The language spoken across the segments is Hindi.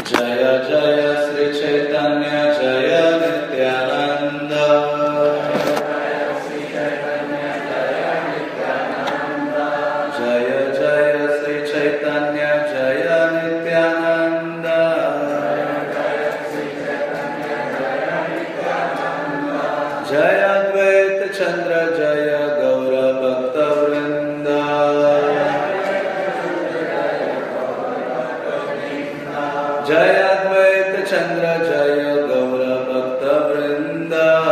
जय जय श्री चैतन्य जय नित्यानंद। जय जय श्री चैतन्य जय नित्यानंद। जय अद्वैत चंद्र जय गौर भक्त वृंद। जय अद्वैत चंद्र जय गौर भक्त वृंद।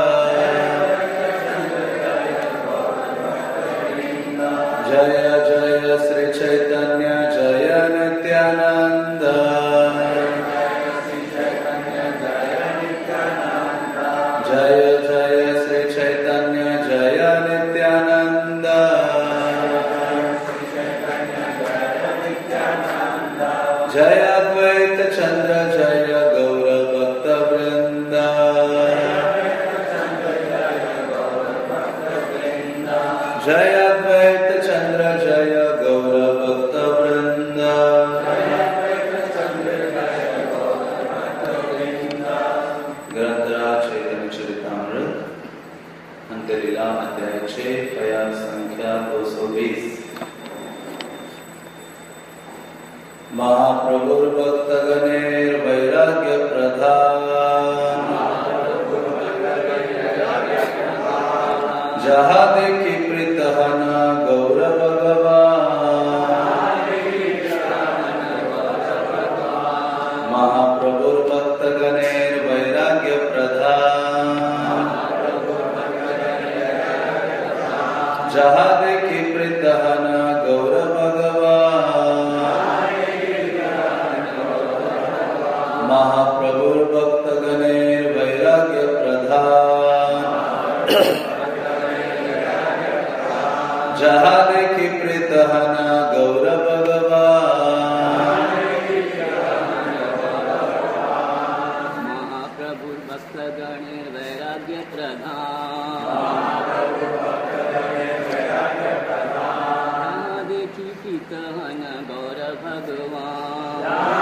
जय जय श्री चैतन्य जय नित्यानंद। जय जय श्री चैतन्य जय नित्यानंद। जय अद्वैत चंद्र जय गौर भक्त वृंद। जय अद्वैत चंद्र जय गौर भक्त वृंद। ग्रंथराज चैतन्य चरितामृत अंतलीला अध्याय 6 पया संख्या 220। महाप्रभुर्भक्तगणैर्वैराग्य प्रधान। जहाँ देखी प्रीतहन गौर भगवान। महाप्रभुर्भक्तगणैर्वैराग्य प्रधान। जहाँ देखी प्रीतहन गौर भगवान। महाप्रभुर्भक्तगणैर्वैराग्य प्रधान। जहाँ देखी प्रीतहन गौर भगवान। महाप्रभुर्भक्तगणैर्वैराग्य प्रधान। जहाँ देखी प्रीतहन गौर भगवान।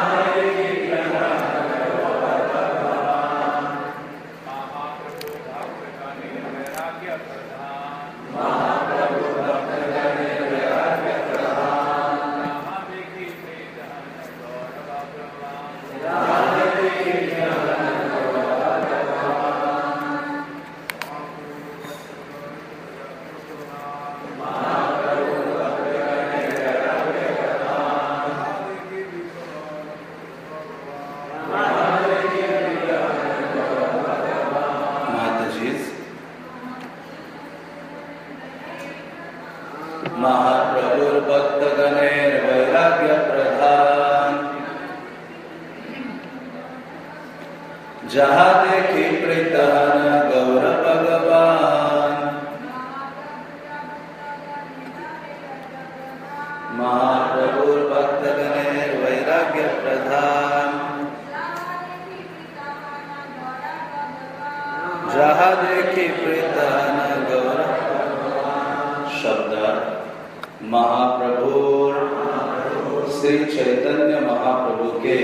महाप्रभुर्भक्तगणैर्वैराग्य प्रधान। जहाँ देखी प्रीतहन गौर भगवान। महाप्रभुर्भक्तगणैर्वैराग्य प्रधान। जहाँ देखी प्रीतहन गौर। शब्द महाप्रभु श्री चैतन्य महाप्रभु के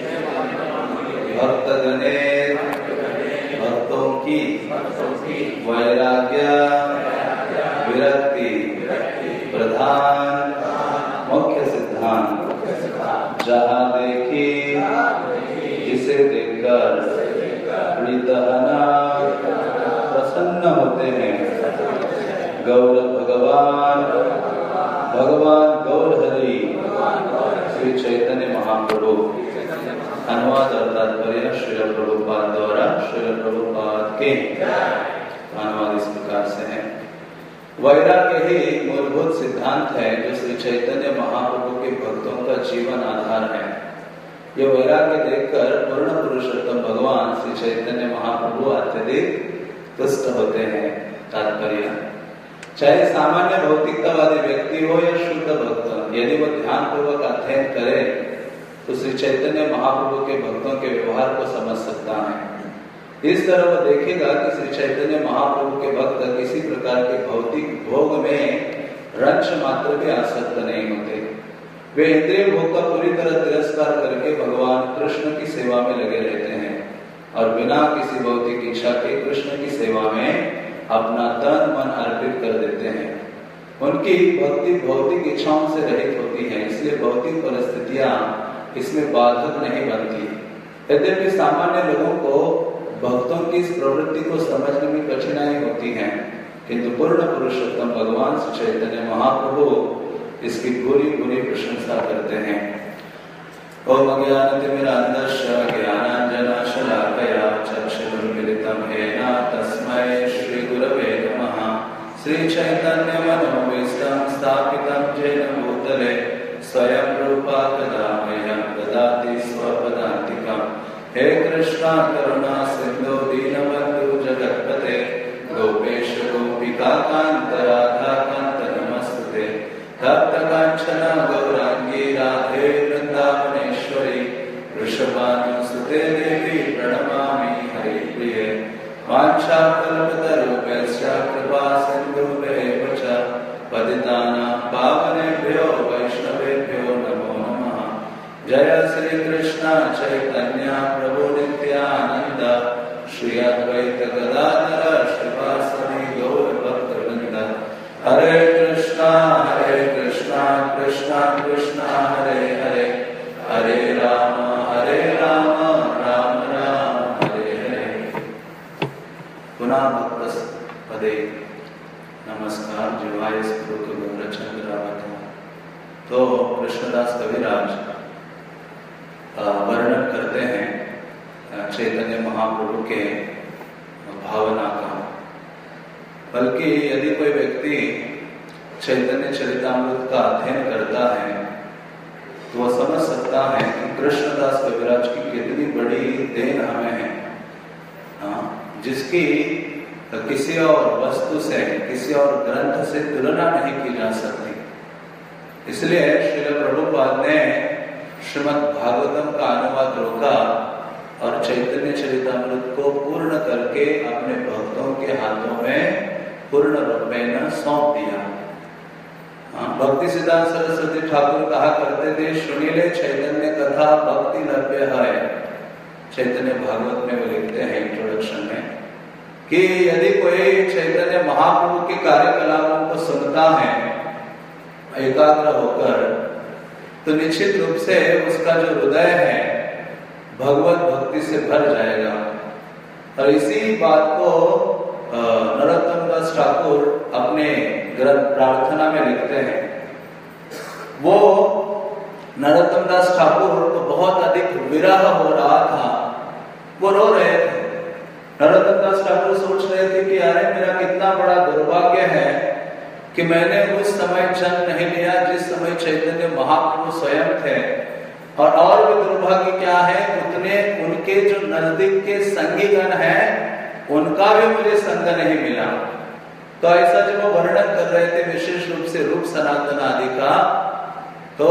भक्तगणेर भक्तों की वैराग्य विरक्ति प्रधान मुख्य सिद्धांत। जहाँ देखी जिसे देखकर प्रीतहना प्रसन्न होते हैं गौर भगवान। भगवान गौर हरि श्री चैतन्य महाप्रभु। अनुवाद और तात्पर्य श्रील प्रभुपाद द्वारा श्रील प्रभुपाद के अनुवाद इस प्रकार से है। वैराग्य ही मूलभूत सिद्धांत है जो श्री चैतन्य महाप्रभु के भक्तों का जीवन आधार है। ये वैराग्य देखकर पूर्ण पुरुषोत्तम भगवान श्री चैतन्य महाप्रभु अत्यधिक तुष्ट होते हैं। तात्पर्य चाहे सामान्य भौतिकतावादी व्यक्ति हो या शुद्ध भक्त, यदि वह ध्यान पूर्वक अध्ययन करे तो श्री चैतन्य महाप्रभु के भक्तों के व्यवहार को समझ सकता है। इस तरह वह देखेगा कि श्री चैतन्य महाप्रभु के भक्त किसी प्रकार के भौतिक भोग में रंच मात्र भी आसक्त नहीं होते। वे इंद्रिय भोग का पूरी तरह तिरस्कार करके भगवान कृष्ण की सेवा में लगे रहते हैं और बिना किसी भौतिक इच्छा के कृष्ण की सेवा में अपना तन मन अर्पित कर देते हैं। उनकी भक्ति भौतिक इच्छाओं से रहित होती है, इसलिए भौतिक परिस्थितियां इसमें बाधक नहीं बनती। यद्यपि सामान्य लोगों को भक्तों की इस प्रवृत्ति को समझने में कठिनाई होती है, किंतु पूर्ण पुरुषोत्तम भगवान श्री चैतन्य महाप्रभु इसकी पूरी पूरी प्रशंसा करते हैं। ओम अज्ञानतिमिरान्धस्य ज्ञानाञ्जनशलाकया चक्षुरुन्मीलितं येन तस्मै श्रीगुरवे नमः। श्रीचैतन्यमनोभीष्टं स्थापितं येन भूतले स्वयं रूपा कदा मह्यं ददाति स्वपदान्तिकम्। हे कृष्णा करुणा सिन्धो दीनबन्धु जगत्पते गोपेश गोपिका कान्त राधा कान्त नमस्तुते। तप्त कांचन गौरांगी राधे वृंदावनेश्वरी वृषभानुसुते देवी प्रणमामि हरिप्रिये। वाञ्छाकल्पतरुभ्यश्च कृपा सिन्धुभ्येव च पतितानां पावनेभ्यो वैष्णवेभ्यो नमो नमः। जय श्री कृष्ण चैतन्य प्रभु नित्यानंद श्री अद्वैत गदाधर श्रीवासदि गौर भक्तवृंद। हरे कृष्णा कृष्णा कृष्णा हरे हरे, हरे राम राम राम हरे हरे। पुनः भक्त पदे नमस्कार जीवाय स्फुरतु गौरचंद्रावत। तो कृष्णदास कविराज वर्णन करते हैं चैतन्य महाप्रभु के भावना का। बल्कि यदि कोई व्यक्ति चैतन्य चरितामृत का अध्ययन करता है तो वह समझ सकता है कि कृष्णदास कविराज की कितनी बड़ी देन हमें है, जिसकी किसी और वस्तु से किसी और ग्रंथ से तुलना नहीं की जा सकती। इसलिए श्रील प्रभुपाद ने श्रीमद् भागवतम का अनुवाद रोका और चैतन्य चरितामृत को पूर्ण करके अपने भक्तों के हाथों में पूर्ण रूपेण सौंप दिया। भक्ति सिद्धांत सरस्वती ठाकुर कहा करते थे, सुनीले चैतन्य कथा भक्ति लभ्य है। चैतन्य भागवत में वो लिखते हैं इंट्रोडक्शन में कि यदि कोई चैतन्य महाप्रभु के कार्यकलापों को सुनता है एकाग्र होकर, तो निश्चित रूप से उसका जो हृदय है भगवत भक्ति से भर जाएगा। और इसी बात को नरोत्तम दास ठाकुर अपने ग्रंथ प्रार्थना में लिखते हैं। वो नरोत्तम दास ठाकुर को बहुत अधिक विरह हो रहा था, वो रो रहे थे। नरोत्तम दास ठाकुर सोच रहे थे कि अरे मेरा कितना बड़ा दुर्भाग्य है कि मैंने उस समय जन्म नहीं लिया जिस समय चैतन्य महाप्रभु स्वयं थे। और भी दुर्भाग्य क्या है, उतने उनके जो नजदीक के संगीगण हैं उनका भी मुझे संग नहीं मिला। तो ऐसा जब वो वर्णन कर रहे थे विशेष रूप से रूप सनातन आदि का, तो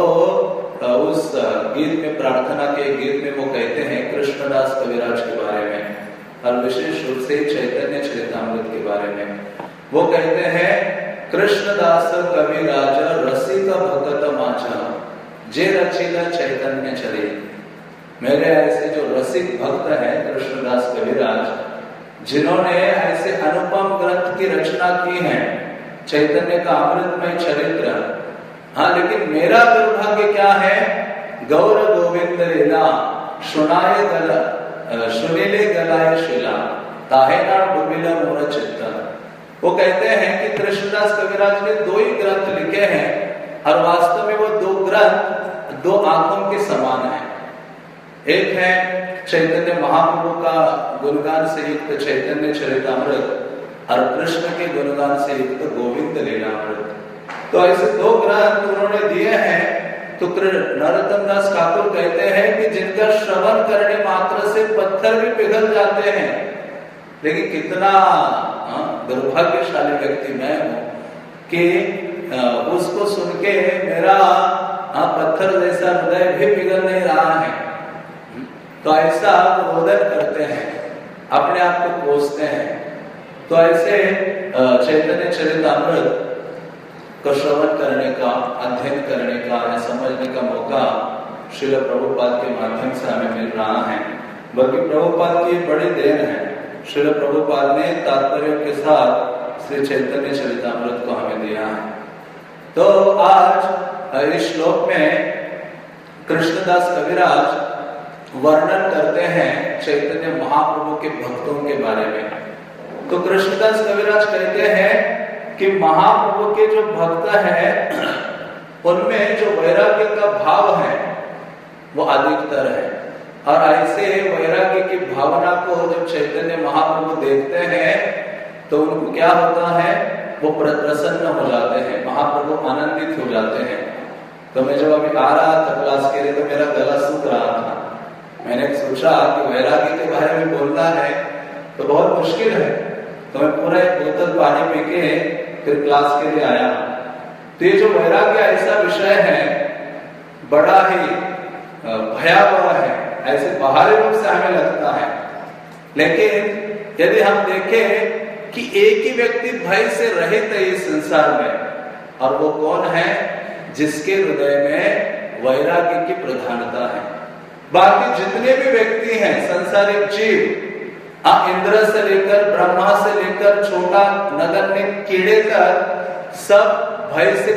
उस गीत में प्रार्थना के गीत में वो कहते हैं कृष्णदास कविराज के बारे में और विशेष रूप से चैतन्य चरितामृत के बारे में। वो कहते हैं कृष्णदास कविराज रसिक भगत माझा जे रचिला चैतन्य चरित। मेरे ऐसे जो रसिक भक्त हैं कृष्णदास कविराज, जिन्होंने ऐसे अनुपम ग्रंथ की रचना की है, चैतन्य का अमृतमय चरित्र। हाँ, लेकिन मेरा दुर्भाग्य क्या है, गौर गोविंद लीला सुनाए गला सुनीले गलाए शिला ताहे ना डुबिला मोर चित्ता। वो कहते हैं कि कृष्णदास कविराज ने 2 ही ग्रंथ लिखे हैं और वास्तव में वो 2 ग्रंथ 2 आंखों के समान है। एक है चैतन्य महाप्रभु का गुणगान से युक्त चैतन्य चरितामृत और कृष्ण के गुणगान से युक्त गोविंद लीलामृत। तो ऐसे 2 ग्रंथ उन्होंने दिए हैं। तो नरोत्तम दास ठाकुर कहते हैं कि जिनका श्रवण करने मात्र से पत्थर भी पिघल जाते हैं, लेकिन कितना दुर्भाग्यशाली व्यक्ति मैं हूं कि उसको सुन के मेरा पत्थर जैसा हृदय भी पिघल नहीं रहा है। तो ऐसा रोदन करते हैं, अपने आप को कोसते हैं। तो ऐसे चैतन्य चरितामृत को श्रवण करने का, अध्ययन करने का या समझने का मौका श्रील प्रभुपाद के माध्यम से हमें मिल रहा है, बल्कि प्रभुपाद की बड़ी देन है। श्रील प्रभुपाद ने तात्पर्य के साथ श्री चैतन्य चरितामृत को हमें दिया है। तो आज इस श्लोक में कृष्णदास कविराज वर्णन करते हैं चैतन्य महाप्रभु के भक्तों के बारे में। तो कृष्णदास कविराज कहते हैं कि महाप्रभु के जो भक्त हैं उनमें जो वैराग्य का भाव है वो अधिकतर है, और ऐसे वैराग्य की भावना को जब चैतन्य महाप्रभु देखते हैं तो उनको क्या होता है, वो प्रसन्न हो जाते हैं, महाप्रभु आनंदित हो जाते हैं। तो मैं जब अभी आ रहा था क्लास के लिए तो मेरा गला सूख रहा था। मैंने सोचा कि वैराग्य के बारे में बोलना है तो बहुत मुश्किल है, तो मैं पूरा एक बोतल पानी पी के फिर क्लास के लिए आया। तो ये जो वैराग्य ऐसा विषय है बड़ा ही भयावह है, ऐसे बाहरी रूप से हमें लगता है, लेकिन यदि हम देखें कि एक ही व्यक्ति भय से रहित है इस संसार में, और वो कौन है, जिसके हृदय में वैराग्य की प्रधानता है। बाकी जितने भी व्यक्ति हैं संसारिक जीव, इंद्र से लेकर ब्रह्मा से लेकर छोटा नगण्य कीड़े तक सब भय से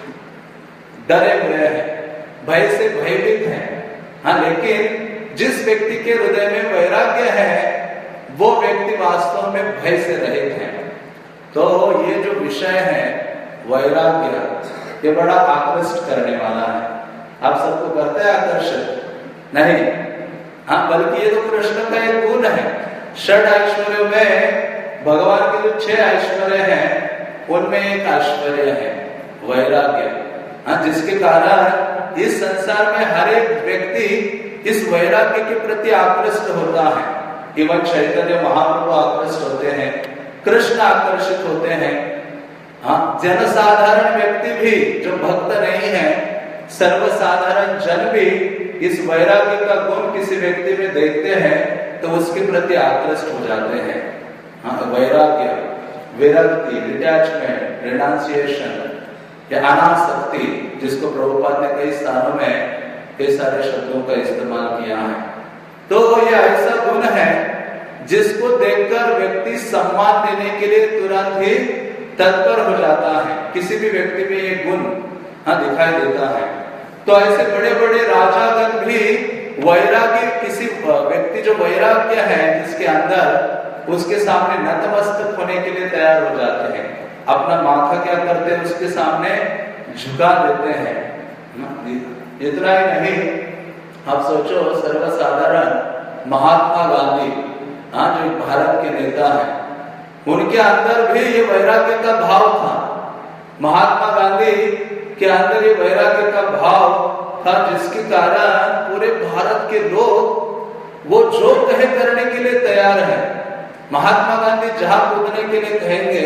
डरे हुए हैं, भय से भयभीत हैं। हाँ, लेकिन जिस व्यक्ति के हृदय में वैराग्य है वो व्यक्ति वास्तव में भय से रहित है। तो ये जो विषय है वैराग्य, ये बड़ा आकृष्ट करने वाला है। आप सबको करते हैं आकर्षित? नहीं, हाँ, बल्कि ये तो कृष्ण का एक गुण है। षड ऐश्वर्यों में भगवान के जो 6 ऐश्वर्य हैं उनमें एक ऐश्वर्य है वैराग्य। हाँ, जिसके कारण इस संसार में हर एक व्यक्ति इस वैराग्य के प्रति आकृष्ट होता है। केवल चैतन्य महाप्रभु आकृष्ट होते हैं, कृष्ण आकर्षित होते हैं। हाँ, जनसाधारण व्यक्ति भी जो भक्त नहीं है, सर्वसाधारण जन भी इस वैराग्य का गुण किसी व्यक्ति में देखते हैं तो उसके प्रति आकृष्ट हो जाते हैं। हाँ, वैराग्य, विरक्ति, डिटैचमेंट, रिनाउंसिएशन या अनासक्ति, जिसको प्रभुपाद ने कई स्थानों में कई सारे शब्दों का इस्तेमाल किया है। तो ये ऐसा गुण है जिसको देखकर व्यक्ति सम्मान देने के लिए तुरंत ही तत्पर हो जाता है। किसी भी व्यक्ति में ये गुण दिखाई देता है। तो ऐसे बड़े बड़े राजागण भी वैराग्य, किसी व्यक्ति जो वैराग्य है जिसके अंदर, उसके सामने नतमस्तक होने के लिए तैयार हो जाते हैं। अपना माथा क्या करते हैं, उसके सामने झुका देते हैं। इतना ही नहीं, आप सोचो सर्वसाधारण महात्मा गांधी, जो भारत के नेता हैं, उनके अंदर भी ये वैराग्य का भाव था। महात्मा गांधी के अंदर ये वैराग्य का भाव था, जिसके कारण पूरे भारत के लोग वो जो कहे करने के लिए तैयार है। महात्मा गांधी जहां कूदने के लिए कहेंगे,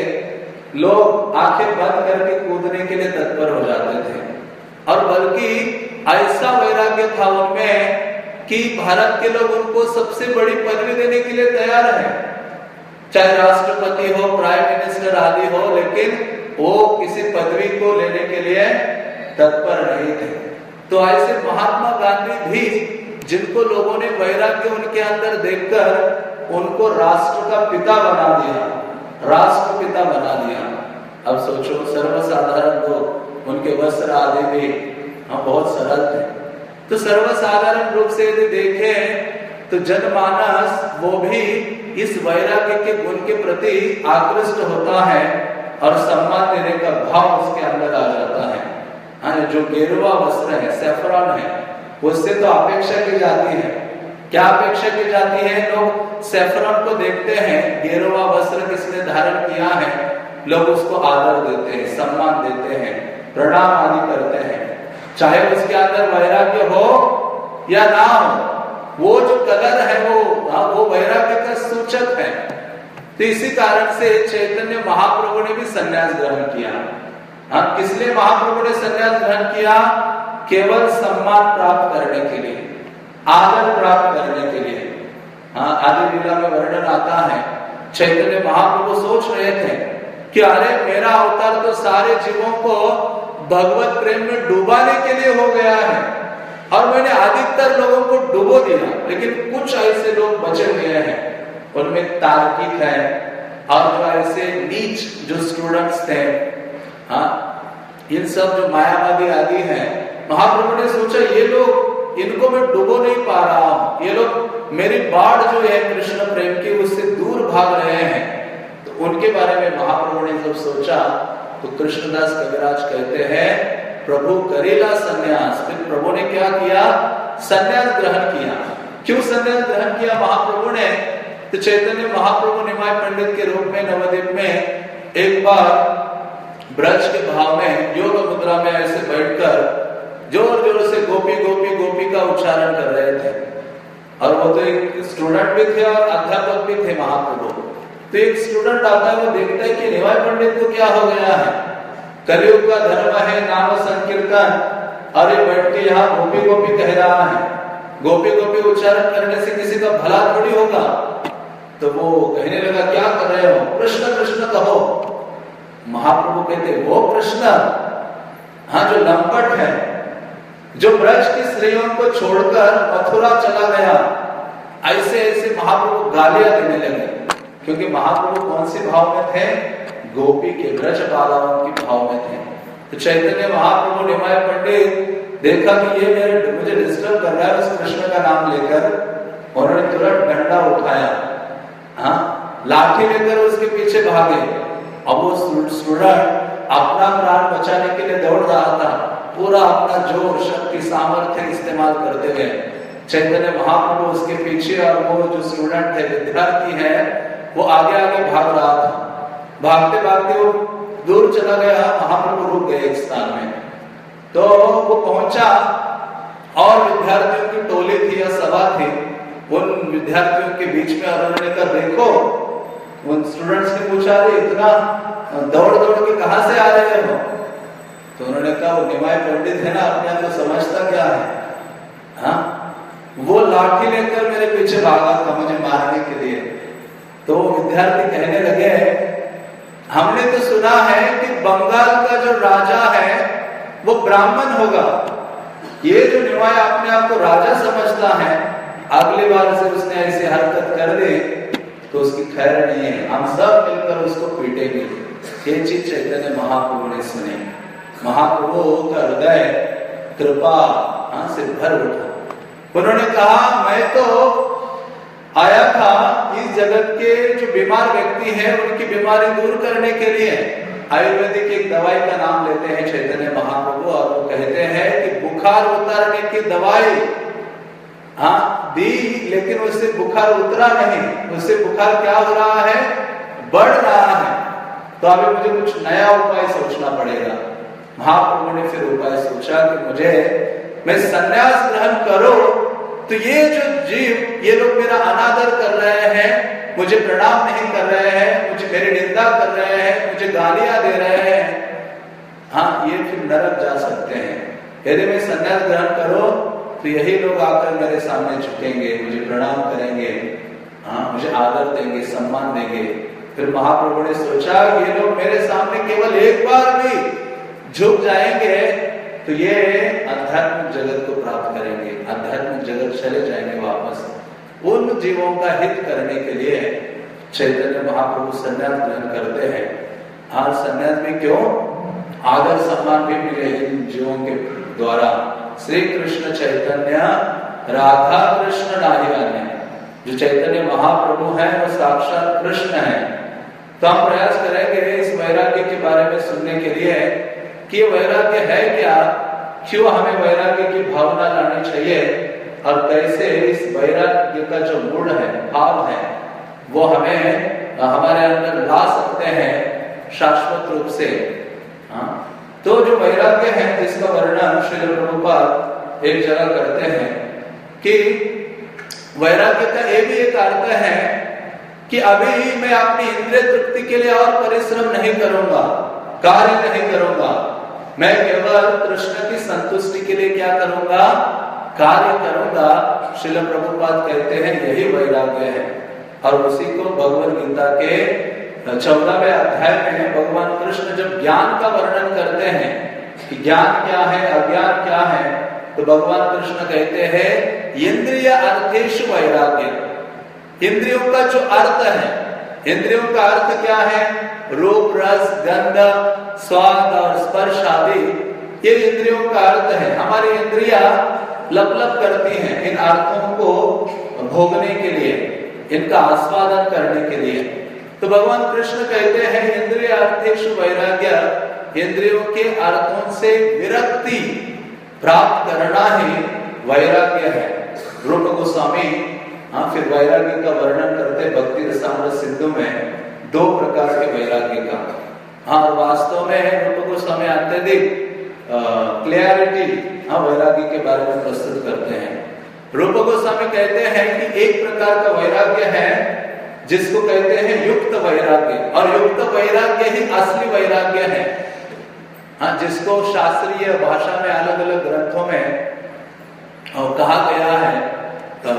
लोग आंखें बंद करके कूदने के लिए तत्पर हो जाते थे। और बल्कि ऐसा वैराग्य था उनमें कि भारत के लोग उनको सबसे बड़ी पदवी देने के लिए तैयार है, चाहे राष्ट्रपति हो, प्राइम मिनिस्टर आदि हो, लेकिन वो किसी पदवी को लेने के लिए तत्पर नहीं थे। तो ऐसे महात्मा गांधी भी, जिनको लोगों ने वैराग्य उनके अंदर देखकर उनको राष्ट्र का पिता बना दिया, राष्ट्रपिता बना दिया। अब सोचो, सर्वसाधारण लोग, उनके वस्त्र आदि भी बहुत सरल थे। तो सर्वसाधारण रूप से यदि देखें तो जनमानस वो भी इस वैराग्य के गुण के प्रति आकृष्ट होता है और सम्मान देने का भाव उसके अंदर आ जाता है। जो गेरुआ वस्त्र है, सैफरॉन है, उससे तो अपेक्षा की जाती है। क्या अपेक्षा की जाती है? लोग सैफरॉन को देखते हैं, गेरुआ वस्त्र किसने धारण किया है, लोग उसको आदर देते हैं, सम्मान देते हैं, प्रणाम आदि करते हैं, चाहे उसके अंदर वैराग्य हो या ना हो। वो जो कलर है वो वैराग्य का सूचक है। तो इसी कारण से चैतन्य महाप्रभु ने भी संन्यास ग्रहण किया। किस लिए महाप्रभु ने संन्यास ग्रहण किया? केवल सम्मान प्राप्त करने के लिए, आदर प्राप्त करने के लिए। आदि लीला में वर्णन आता है, चैतन्य महाप्रभु सोच रहे थे कि अरे मेरा अवतार तो सारे जीवों को भगवत प्रेम में डुबाने के लिए हो गया है, और मैंने अधिकतर लोगों को डुबो दिया, लेकिन कुछ ऐसे लोग बचे हुए हैं, उनमें तार्किक है और जो ऐसे नीच जो स्टूडेंट्स थे, हाँ, इन सब जो मायावादी आदि हैं, महाप्रभु ने सोचा ये लोग, इनको मैं डुबो नहीं पा रहा हूं, ये लोग मेरी बाढ़ जो है कृष्ण प्रेम की उससे दूर भाग रहे हैं। तो उनके बारे में महाप्रभु ने जब सोचा तो कृष्णदास कविराज कहते हैं प्रभु करेला सन्यास। फिर प्रभु ने क्या किया? सन्यास ग्रहण किया। क्यों सन्यास ग्रहण किया महाप्रभु ने? तो चैतन्य महाप्रभु निमाय पंडित के रूप में नवद्वीप में एक बार ब्रज के भाव में योग मुद्रा में ऐसे बैठकर जोर जोर से गोपी गोपी गोपी का उच्चारण कर रहे थे। और वो तो एक स्टूडेंट भी थे और अध्यापक भी थे महाप्रभु। तो एक स्टूडेंट आता है, वो देखता है कि निमाय पंडित को क्या हो गया है, कलयुग का धर्म है नाम संकीर्तन, और ये बैठ के यहाँ गोपी गोपी कह रहा है, गोपी गोपी उच्चारण करने से किसी का भला थोड़ी होगा। तो वो कहने लगा क्या कर रहे हो, कृष्ण कृष्ण कहो। महाप्रभु कहते वो कृष्ण, हाँ, जो लंपट है, जो ब्रज की स्त्रियों को छोड़कर मथुरा चला गया, ऐसे ऐसे महाप्रभु गालियां देने लगे। क्योंकि महाप्रभु कौन से भाव में थे? गोपी के ब्रज बालाओं के भाव में थे। तो चैतन्य महाप्रभु निमाय पंडित देखा कि ये मुझे डिस्टर्ब कर रहा है उस कृष्ण का नाम लेकर, उन्होंने तुरंत डंडा उठाया, हाँ, लाठी लेकर उसके पीछे भागे। अब वो स्टूडेंट अपना प्राण बचाने के लिए दौड़ रहा था, पूरा अपना जोर शक्ति सामर्थ्य इस्तेमाल करते हुए चैतन्य महाप्रभु उसके पीछे, और वो जो स्टूडेंट है, विद्यार्थी है, वो आगे आगे भाग रहा था। भागते भागते वो दूर चला गया, महाप्रभु रुक गए एक स्थान में। तो वो पहुंचा और विद्यार्थियों की टोली थी या सभा थी, उन विद्यार्थियों के बीच में उन्होंने कहा देखो, उन स्टूडेंट्स ने पूछा इतना दौड़ दौड़ के कहां से आ रहे हो? तो उन्होंने कहा वो निमाय पंडित है ना, अपने आप को समझता क्या है, हाँ, वो लाठी लेकर मेरे पीछे भागा था मुझे मारने के लिए। तो विद्यार्थी कहने लगे हमने तो सुना है कि बंगाल का जो राजा है वो ब्राह्मण होगा, ये जो निमाय अपने आप को राजा समझता है, अगली बार से उसने ऐसी हरकत कर दी तो उसकी खैर नहीं है, हम सब मिलकर उसको पीटेंगे। ये चीज चैतन्य महाप्रभु ने सुनी। महाप्रभु का हृदय कृपा से भर उठा। उन्होंने कहा मैं तो आया था इस जगत के जो बीमार व्यक्ति हैं उनकी बीमारी दूर करने के लिए। आयुर्वेदिक एक दवाई का नाम लेते हैं चैतन्य महाप्रभु, और वो कहते हैं कि बुखार उतारने की दवाई हाँ दी, लेकिन उससे बुखार उतरा नहीं, उससे बुखार क्या हो रहा है, बढ़ रहा है। तो अभी मुझे कुछ नया उपाय सोचना पड़ेगा। महाप्रभु ने फिर उपाय सोचा कि मैं संन्यास ग्रहण करो तो ये जो जीव, ये लोग मेरा अनादर कर रहे हैं, मुझे प्रणाम नहीं कर रहे हैं, मुझे मेरी निंदा कर रहे हैं, मुझे गालियां दे रहे हैं, हाँ, ये फिर नरक जा सकते हैं। यदि मैं संन्यास ग्रहण करो तो यही लोग आकर मेरे सामने झुकेंगे, मुझे प्रणाम करेंगे, हाँ, मुझे आदर देंगे, सम्मान देंगे। फिर महाप्रभु ने सोचा ये लोग मेरे सामने केवल एक बार भी झुक जाएंगे तो ये आध्यात्मिक जगत को प्राप्त करेंगे, आध्यात्मिक जगत चले जाएंगे वापस। उन जीवों का हित करने के लिए चैतन्य महाप्रभु संन्यास ग्रहण करते हैं। आज संन्यास में क्यों? आदर सम्मान भी मिले इन जीवों के द्वारा। श्री कृष्ण चैतन्य राधा कृष्ण नाहियान्य, जो चैतन्य महाप्रभु हैं वो साक्षात कृष्ण हैं। तो हम प्रयास करेंगे इस वैराग्य के बारे में सुनने के लिए कि वैराग्य है क्या, क्यों हमें वैराग्य की भावना लानी चाहिए, और कैसे इस वैराग्य का जो मूड है, भाव है, वो हमें हमारे अंदर ला सकते हैं शाश्वत रूप से। हाँ, तो जो वैराग्य है जिसका वर्णन श्रील प्रभुपाद एक जगह करते हैं कि वैराग्य का ये भी एक अर्थ है कि अभी मैं अपनी इंद्रिय तृप्ति के लिए और परिश्रम नहीं करूंगा, कार्य नहीं करूंगा, मैं केवल कृष्ण की संतुष्टि के लिए क्या करूंगा, कार्य करूंगा। श्रील प्रभुपाद कहते हैं यही वैराग्य है। और उसी को भगवद गीता के 14वें अध्याय में भगवान कृष्ण जब ज्ञान का वर्णन करते हैं कि ज्ञान क्या है, अज्ञान क्या है, तो भगवान कृष्ण कहते हैं इंद्रिय अर्थेषु वैराग्य। इंद्रियों का जो अर्थ है, इंद्रियों का अर्थ क्या है? रूप, रस, गंध, स्वाद और स्पर्श आदि, ये इंद्रियों का अर्थ है। हमारी इंद्रियां लप लप करती हैं इन अर्थों को भोगने के लिए, इनका आस्वादन करने के लिए। तो भगवान कृष्ण कहते हैं इंद्रिय अर्थेषु वैराग्य, इंद्रियों के अर्थों से विरक्ति प्राप्त करना ही वैराग्य है। रूप गोस्वामी फिर वैराग्य का वर्णन करते भक्ति रसामृत सिंधु में 2 प्रकार के वैराग्य का। और वास्तव में रूप गोस्वामी अत्यधिक क्लियरिटी वैराग्य के बारे में प्रस्तुत करते हैं। रूप गोस्वामी कहते हैं कि एक प्रकार का वैराग्य है जिसको कहते हैं युक्त वैराग्य, और युक्त वैराग्य ही असली वैराग्य है। जिसको शास्त्रीय भाषा में अलग अलग ग्रंथों में कहा गया है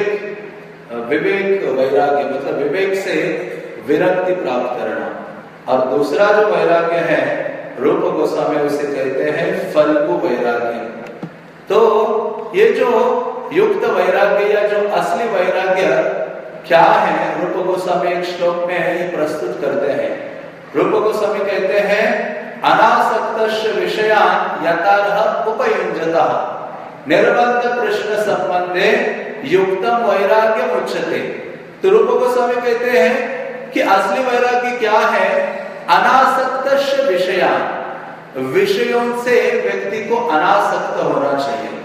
विवेक वैराग्य, मतलब विवेक से विरक्ति प्राप्त करना। और दूसरा जो वैराग्य है रूप गोस्वामी उसे कहते हैं फल्गु वैराग्य। तो ये जो युक्त वैराग्य या जो असली वैराग्य क्या है, रूप गोस्वामी एक श्लोक में ये प्रस्तुत करते हैं। रूप गोस्वामी कहते हैं अनासक्तस्य विषयान् यथार्ह उपयुञ्जतः निर्बन्ध कृष्ण संबंधे युक्तम वैराग्य उच्यते। तो रूप गोस्वामी कहते हैं कि असली वैराग्य क्या है? अनासक्तस्य विषयान्, विषयों से व्यक्ति को अनासक्त होना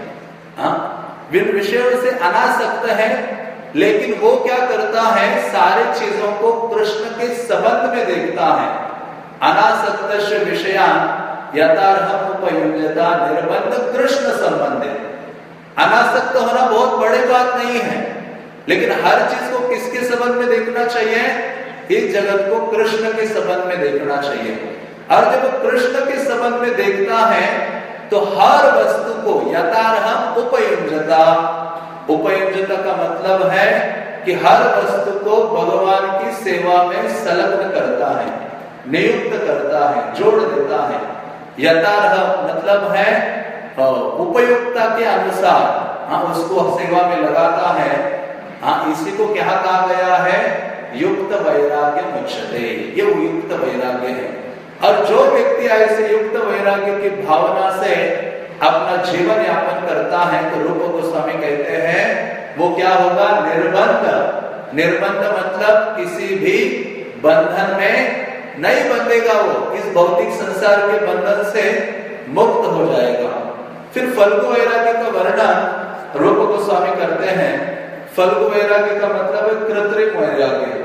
चाहिए। विषयों से अनासक्त है, लेकिन वो क्या करता है? सारे चीजों को कृष्ण के संबंध में देखता है। अनासक्तस्य विषयान् यथार्हम् उपयुञ्जता निर्बन्ध कृष्ण संबंधे। अनासक्त होना बहुत बड़ी बात नहीं है, लेकिन हर चीज को किसके संबंध में देखना चाहिए? इस जगत को कृष्ण के संबंध में देखना चाहिए। और जब कृष्ण के संबंध में देखता है तो हर वस्तु को यथार्हम् उपयुञ्जता, उपयुञ्जता का मतलब है कि हर वस्तु को भगवान की सेवा में संलग्न करता है, नियुक्त करता है, जोड़ देता है। यथार्ह मतलब है उपयुक्ता के अनुसार उसको सेवा में लगाता है। इसी को क्या कहा गया है? युक्त वैराग्य मुच्यते। ये युक्त वैराग्य है। और जो व्यक्ति ऐसे युक्त वैराग्य की भावना से अपना जीवन यापन करता है तो रूप गोस्वामी कहते हैं वो क्या होगा? निर्बंध। निर्बंध मतलब किसी भी बंधन में नहीं बंधेगा, वो इस भौतिक संसार के बंधन से मुक्त हो जाएगा। फिर फल्गु वैराग्य का वर्णन रूप गोस्वामी करते हैं। फल्गु वैराग्य का मतलब है कृत्रिम वैराग्य,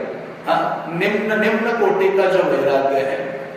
निम्न कोटि का जो वैराग्य है।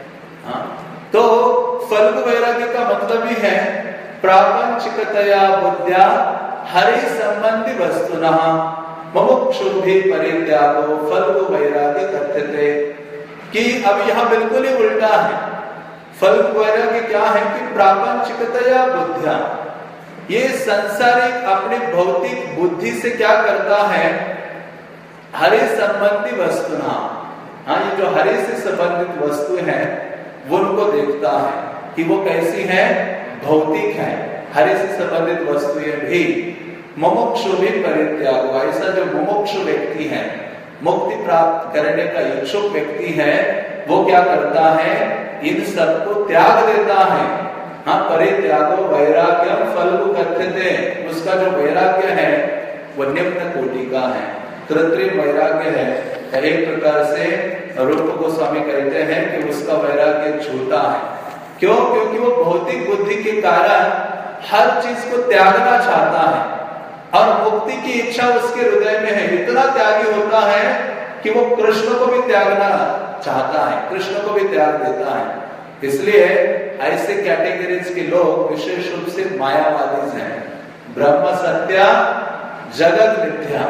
तो फल्गु वैराग्य का मतलब ही है प्रापंचिकतया बुद्ध्या हरि संबंधी वस्तुनः मुमुक्षुभिः परित्यागो फल्गु वैराग्य कथ्यते। कि अब यहाँ बिल्कुल ही उल्टा है। फल्गु वैराग्य क्या है कि प्रापंचिकतया बुद्ध्या, ये संसारिक अपनी भौतिक बुद्धि से क्या करता है? हरि संबंधी वस्तुना, ये जो हरि से संबंधित वस्तु है वो उनको देखता है कि वो कैसी है? भौतिक है। हरि से संबंधित वस्तुएं भी मुमुक्षुभिः परित्यागो, ऐसा जो मुमुक्षु व्यक्ति है, मुक्ति प्राप्त करने का इच्छुक व्यक्ति है, वो क्या करता है? इन सबको त्याग देता है। परित्यागो वैराग्यम फल्गु कथ्यते। उसका जो वैराग्य है वो निम्न कोटि का है, कृत्रिम वैराग्य है। एक प्रकार से रूप गोस्वामी कहते हैं कि उसका वैराग्य झूठा है। क्यों? क्योंकि वो भौतिक बुद्धि के कारण हर चीज को त्यागना चाहता है और मुक्ति की इच्छा उसके हृदय में है। इतना त्यागी होता है कि वो कृष्ण को भी त्यागना चाहता है, कृष्ण को भी त्याग देता है। इसलिए ऐसे कैटेगरीज के लोग विशेष रूप से मायावादी हैं। ब्रह्म सत्य जगत मिथ्या,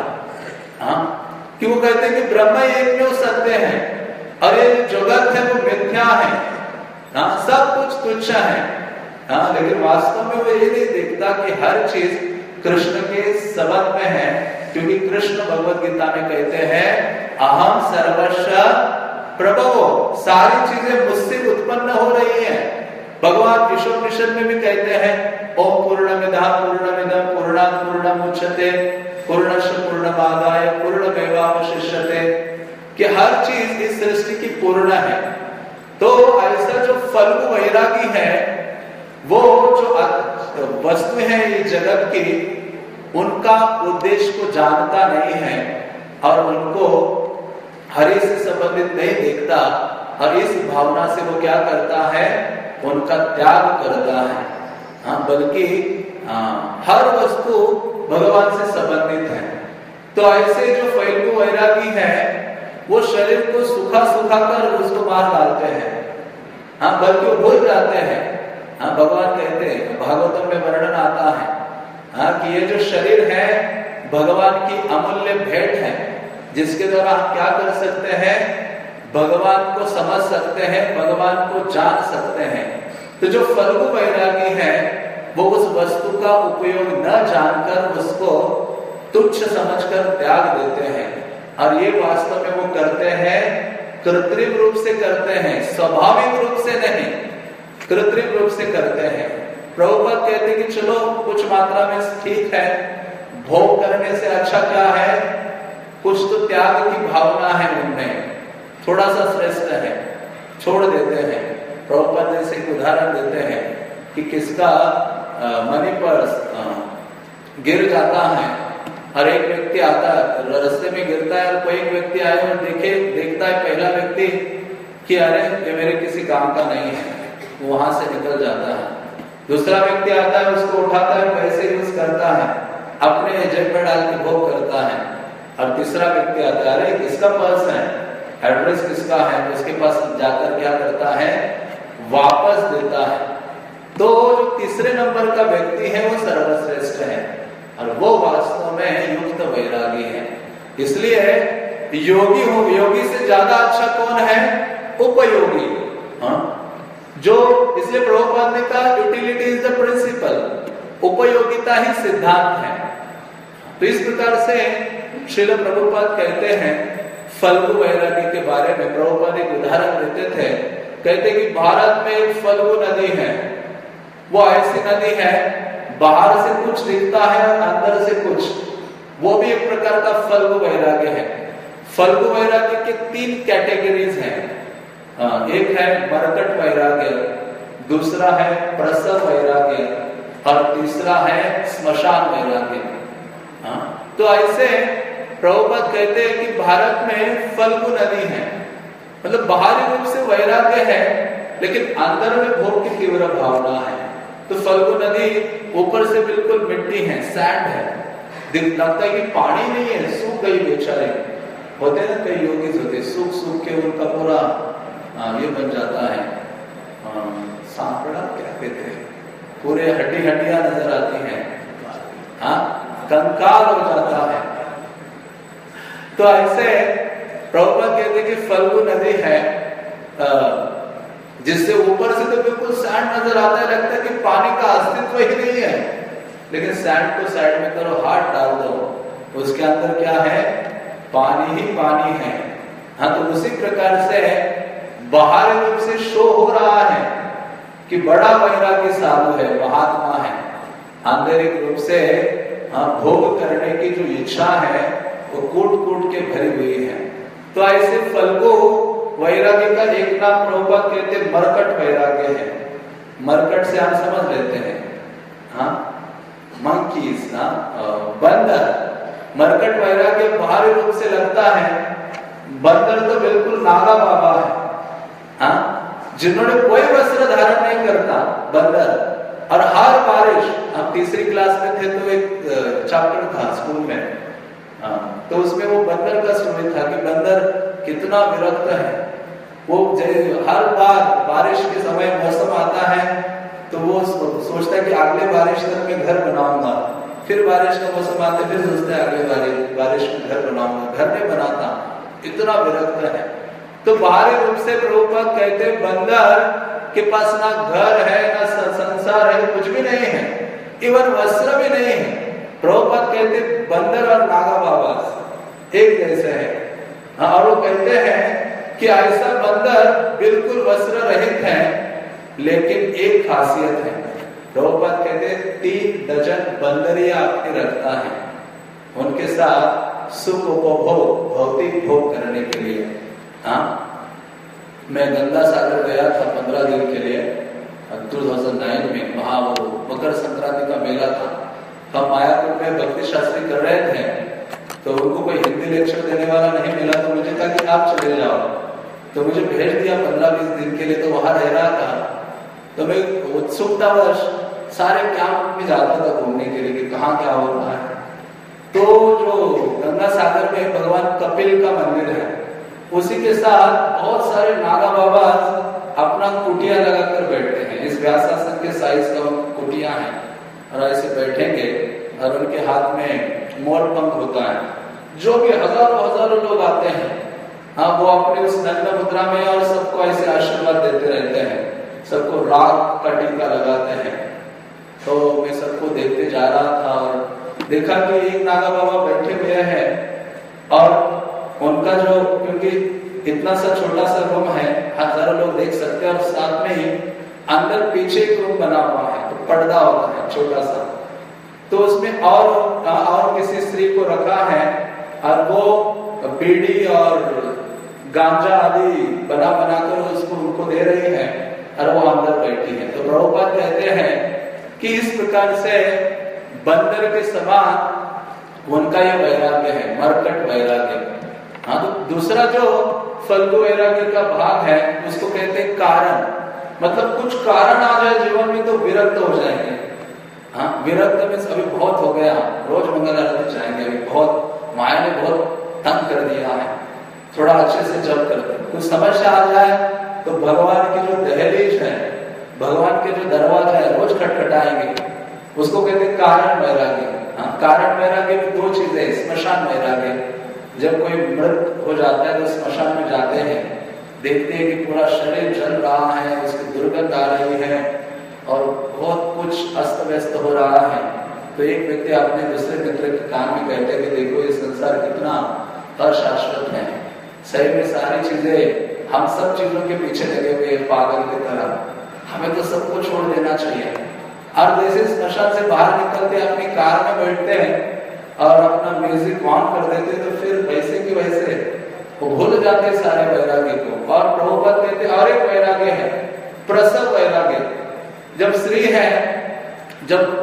कि वो कहते हैं कि ब्रह्म एकमेव सत्य है और ये जगत है वो मिथ्या है, सब कुछ तुच्छ है। लेकिन वास्तव में वो ये नहीं देखता कि हर चीज कृष्ण के संबंध में है, क्योंकि कृष्ण भगवद गीता में कहते हैं अहम सर्वस्व प्रभवो, सारी चीजें मुझसे उत्पन्न हो रही हैं, भगवान ईशोपनिषद में भी कहते हैं ओम पूर्णमिदः पूर्णमिदं पूर्णात् पूर्णमुच्यते पूर्णस्य पूर्णमादाय पूर्णमेवावशिष्यते, कि हर चीज इस सृष्टि की पूर्ण है। तो ऐसा जो फल्गु वैरागी है वो जो वस्तु है ये जगत की, उनका उद्देश्य को जानता नहीं है और उनको हरि से संबंधित नहीं देखता, और इस भावना से वो क्या करता है, उनका त्याग करता है। बल्कि हर वस्तु भगवान से संबंधित है। तो ऐसे जो फल्गु वैरागी है वो शरीर को सुखा सुखा कर उसको मार डालते हैं, बल्कि वो भूल जाते हैं। भगवान कहते हैं, भागवतम में वर्णन आता है कि ये जो शरीर है भगवान की अमूल्य भेंट है, जिसके द्वारा हम क्या कर सकते हैं, भगवान को समझ सकते हैं, भगवान को जान सकते हैं। तो जो फल्गु वैरागी है वो उस वस्तु का उपयोग न जानकर उसको तुच्छ समझकर त्याग देते हैं, और ये वास्तव में वो करते हैं कृत्रिम रूप से करते हैं, स्वाभाविक रूप से नहीं, कृत्रिम रूप से करते हैं। प्रभुपाद कहते हैं कि चलो कुछ मात्रा में ठीक है, भोग करने से अच्छा क्या है, कुछ तो त्याग की भावना है उनमें, थोड़ा सा श्रेष्ठ है, छोड़ देते हैं। प्रभुपाद जैसे एक उदाहरण देते हैं कि किसका मनी पर्स गिर जाता है, हर एक व्यक्ति आता है, रास्ते में गिरता है, और कोई एक व्यक्ति आए और देखता है पहला व्यक्ति कि अरे ये मेरे किसी काम का नहीं है, वो वहां से निकल जाता है। दूसरा व्यक्ति आता है, उसको उठाता है, पैसे यूज करता है, अपने जेब में डाल के भोग करता है। और तीसरा व्यक्ति आता है, अरे किसका पर्स है, एड्रेस किसका है, उसके पास जाकर क्या करता है, वापस देता है। तो जो तीसरे नंबर का व्यक्ति है वो सर्वश्रेष्ठ है, और वो वास्तव में युक्त वैरागी है। इसलिए योगी से ज्यादा अच्छा कौन है, उपयोगी। जो इसलिए प्रभुपाद ने कहा यूटिलिटी इज द प्रिंसिपल, उपयोगिता ही सिद्धांत है। तो इस प्रकार से श्रील प्रभुपाद कहते हैं फल्गु वैरागी के बारे में। प्रभुपाद एक उदाहरण देते थे, कहते कि भारत में एक फल्गु नदी है, वो ऐसी नदी है बाहर से कुछ दिखता है और अंदर से कुछ, वो भी एक प्रकार का फल्गु वैराग्य है। फल्गु वैराग्य के 3 कैटेगरीज हैं। एक है मरकट वैराग्य, दूसरा है प्रसव वैराग्य, और तीसरा है स्मशान वैराग्य। तो ऐसे प्रभुपाद कहते हैं कि भारत में फल्गु नदी है, मतलब बाहरी रूप से वैराग्य है लेकिन अंदर में भोग की तीव्र भावना है। तो फल्गु नदी ऊपर से बिल्कुल मिट्टी है, सैंड है, लगता है कि पानी नहीं है, सूख गई बेचारे। होते ना कई योगी होते, सूख सूख के उनका पूरा ये बन जाता है, सांपड़ा क्या कहते हैं, पूरे हड्डियां नजर आती हैं, कंकाल हो जाता है। तो ऐसे प्रभुपाद कहते कि फल्गु नदी है, जिससे ऊपर से तो बिल्कुल सैंड नजर आता है, लगता है कि पानी का अस्तित्व ही नहीं है, लेकिन सैंड को साइड में करो, हाथ डाल दो, उसके अंदर क्या है, पानी ही पानी है। तो उसी प्रकार से बाहरी रूप से शो हो रहा है कि बड़ा वैरागी साधु है, महात्मा है, आंतरिक रूप से भोग करने की जो इच्छा है वो कूट कूट के भरी हुई है। तो ऐसे फल्गु वैराग्य का एक नाम प्रभुपाद कहते मरकट वैराग्य है। मरकट से हम समझ लेते हैं मंकीज, बंदर। मरकट वैराग्य बाहरी रूप से लगता है, बंदर तो बिल्कुल नागा बाबा है, जिन्होंने कोई वस्त्र धारण नहीं करता बंदर। और हर बारिश, हम तीसरी क्लास में थे तो एक चैप्टर था स्कूल में, तो उसमें वो बंदर का स्टोरी था कि बंदर कितना विरक्त है। वो हर बार बारिश के समय मौसम आता है तो वो सोचता है कि अगले बारिश तक मैं घर बनाऊंगा, फिर बारिश का मौसम आते फिर सोचता है अगले बारिश में घर बनाऊंगा, घर नहीं बनाता, इतना विरक्त है। तो बाहरी रूप से प्रभुपाद कहते बंदर के पास ना घर है, ना संसार है, कुछ भी नहीं है, इवन वस्त्र भी नहीं है। प्रभुपाद कहते बंदर और नागा बाबा एक जैसे है। और वो कहते हैं कि ऐसा बंदर बिल्कुल वस्त्र रहित है लेकिन एक खासियत है, प्रभुपाद कहते हैं 3 डजन बंदरियां अपनी रखता है उनके साथ सुख उपभोग भौतिक भोग करने के लिए। हाँ, मैं गंगा सागर गया था 15 दिन के लिए 2009 में। वहां वो मकर संक्रांति का मेला था। हम मायापुर में भक्ति शास्त्री कर रहे थे, तो उनको कोई हिंदी लेक्चर देने वाला नहीं मिला, तो मुझे कहा कि आप चले जाओ। तो मुझे भेज दिया 15-20 दिन के लिए, तो वहां रह रहा था। तो मैं उत्सुकतावश सारे कैंप में जाता था घूमने के लिए कि कहाँ क्या हो रहा है। तो जो गंगा सागर में भगवान कपिल का मंदिर है, उसी के साथ बहुत सारे नागा बाबा अपना कुटिया लगाकर बैठते हैं। इस व्यासासन के साइज का कुटिया है और ऐसे बैठेंगे और उनके हाथ में मोर पंख होता है। जो भी हजारों लोग आते हैं, हाँ, वो अपने उस नग्न मुद्रा में और सबको ऐसे आशीर्वाद देते रहते हैं, सबको राग का टीका लगाते हैं। तो मैं सबको देखते जा रहा था और देखा कि एक नागा बाबा बैठे हुए हैं और उनका जो, क्योंकि इतना सा छोटा सा रूम है, हजारों लोग देख सकते हैं, और साथ में ही अंदर पीछे एक रूम बना हुआ है, तो पर्दा होता है छोटा सा। तो उसमें और किसी स्त्री को रखा है और वो बीड़ी और गांजा आदि बना कर उसको उनको दे रही है और वो अंदर बैठी है। तो प्रभुपाद कहते हैं कि इस प्रकार से बंदर के समान उनका ये वैराग्य है, मरकट वैराग्य। हाँ, तो दूसरा जो फल्गु वैराग्य का भाग है उसको कहते हैं कारण। मतलब कुछ कारण आ जाए जीवन में तो विरक्त हो जाएंगे। हाँ, विरक्त में अभी बहुत हो गया, रोज मंगल आरती जाएंगे, अभी बहुत माया ने बहुत तंग कर दिया है, थोड़ा अच्छे से जप करते। कुछ समस्या आ जाए तो भगवान की जो दहलीज है, भगवान के जो दरवाजा है, रोज खटखटाएंगे। उसको कहते हैं कारण वैराग्य। हाँ, कारण वैराग्य में 2 चीजें, स्मशान वैराग्य। जब कोई मृत हो जाता है तो स्मशान में जाते हैं, देखते हैं कि पूरा शरीर जल रहा है, उसकी दुर्गंध आ रही है और बहुत कुछ अस्त व्यस्त हो रहा है। तो एक व्यक्ति अपने दूसरे मित्र के कान में कहते हैं कि देखो ये संसार कितना अशाश्वत है, सही में सारी चीजें, हम सब चीजों के पीछे लगे हुए पागल की तरह, हमें तो सबको छोड़ देना चाहिए। और जैसे स्मशान से बाहर निकलते अपनी कार में बैठते हैं और अपना म्यूजिक ऑन कर देते, तो फिर वैसे की वैसे वो भूल जाते सारे वैराग्य को। और प्रभुपाद कहते और एक वैराग्य है, प्रसव वैराग्य। जब स्त्री है, जब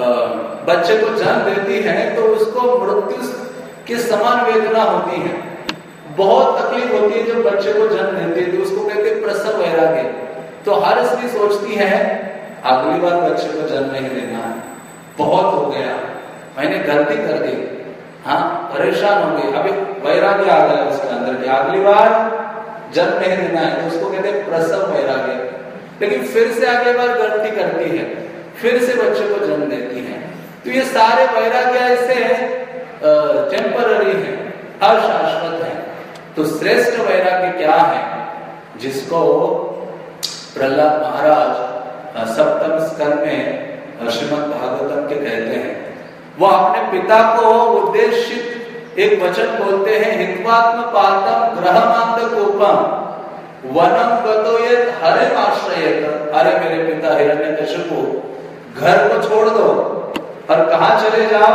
बच्चे को जन्म देती है तो उसको मृत्यु के समान वेदना होती है, बहुत तकलीफ होती है जब बच्चे को जन्म देती है, तो उसको कहते हैं प्रसव वैराग्य। तो हर स्त्री सोचती है अगली बार बच्चे को जन्म नहीं देना है, बहुत हो गया, मैंने गलती कर दी, हाँ, परेशान हो गई, अभी वैराग्य आ गया उसके अंदर कि अगली बार जन्म नहीं देना है, तो उसको कहते हैं प्रसव वैराग्य। लेकिन फिर से अगली बार गलती करती है, फिर से बच्चे को जन्म देती है। तो ये सारे वैराग्य ऐसे टेम्पररी है, अशाश्वत है। तो श्रेष्ठ वैराग्य क्या है, जिसको प्रहलाद महाराज 7वें स्कंद में श्रीमद् भागवतम के कहते हैं। वो अपने पिता को उद्देशित एक वचन बोलते हैं, हित्वात्म पातम ग्रहमांत कोपम वनम गतो यत् हरिम आश्रयेत। अरे मेरे पिता हिरण्यकशिपु, घर को छोड़ दो और कहां चले जाओ,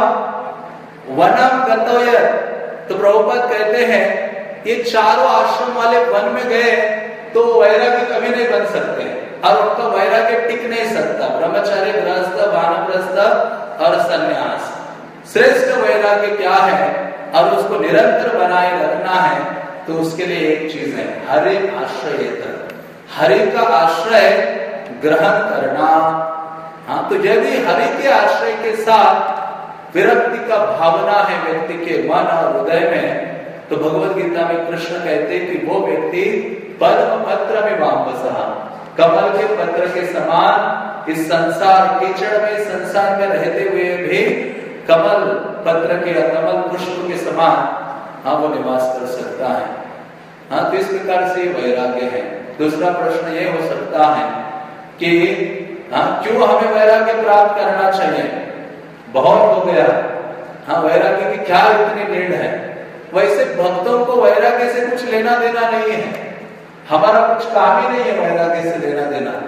वनम गतो यत्। तो प्रभुपाद कहते हैं ये चारों आश्रम वाले वन में गए तो वैराग्य कभी नहीं बन सकते और उनका वैराग्य टिक नहीं सकता। ब्रह्मचार्य, गृहस्थ, वानप्रस्थ और सन्यास। श्रेष्ठ वैराग्य क्या है और उसको निरंतर बनाए रखना है, तो उसके लिए एक चीज है, हरि आश्रयेत, हरि का आश्रय ग्रहण करना। हाँ, तो यदि हरि के आश्रय के साथ विरक्ति का भावना है व्यक्ति के मन और हृदय में, तो भगवद गीता में कृष्ण कहते हैं कि वो व्यक्ति पद्म पत्र में वापस, कमल के पत्र के समान इस संसार कीचड़ में, संसार में रहते हुए भी कमल पत्र के या कमल पुष्प के समान, हाँ, वो निवास कर सकता है। हाँ, तो इस प्रकार से वैराग्य है। दूसरा प्रश्न ये हो सकता है कि हाँ, क्यों हमें वैराग्य प्राप्त करना चाहिए, बहुत हो गया, हाँ, वैराग्य की क्या इतनी नीड है। वैसे भक्तों को वैराग्य से कुछ लेना देना नहीं है, हमारा कुछ काम ही नहीं है वैराग्य से लेना देना।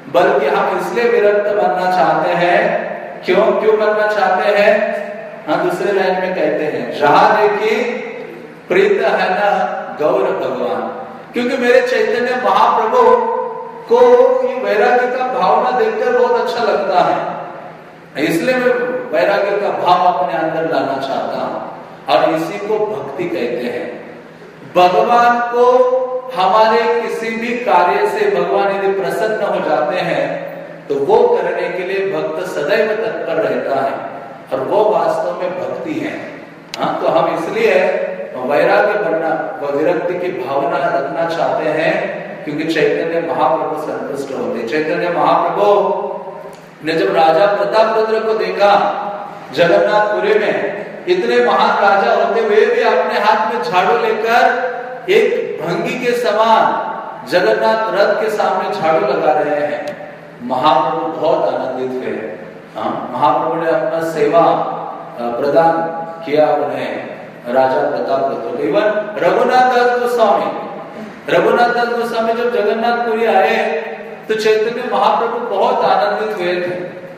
बल्कि हम इसलिए विरक्त बनना चाहते हैं। क्यों बनना चाहते हैं? हाँ, दूसरे लाइन में कहते हैं, जहां देखी प्रीत है ना गौर भगवान, क्योंकि मेरे चैतन्य महाप्रभु को ये वैराग्य का भावना देखकर बहुत अच्छा लगता है, इसलिए मैं वैराग्य का भाव अपने अंदर लाना चाहता हूं, और इसी को भक्ति कहते हैं। भगवान को हमारे किसी भी कार्य से भगवान यदि प्रसन्न हो जाते हैं तो वो करने के लिए भक्त सदैव तत्पर रहता है, और वो वास्तव में भक्ति है। हाँ, तो हम इसलिए वैराग्य बनना व विरक्ति की भावना रखना चाहते हैं, क्योंकि चैतन्य महाप्रभु संतुष्ट होते। चैतन्य महाप्रभु ने जब राजा प्रतापरुद्र को देखा जगन्नाथपुरी में, इतने महान राजा होते हुए भी अपने हाथ में झाड़ू लेकर एक भंगी के समान जगन्नाथ रथ के सामने झाड़ू लगा रहे हैं, महाप्रभु बहुत आनंदित हुए। महाप्रभु ने अपना सेवा प्रदान किया उन्हें राजा प्रतापरुद्र को। इवन रघुनाथ दास गोस्वामी जब जगन्नाथपुरी आए तो चैतन्य महाप्रभु बहुत आनंदित हुए थे।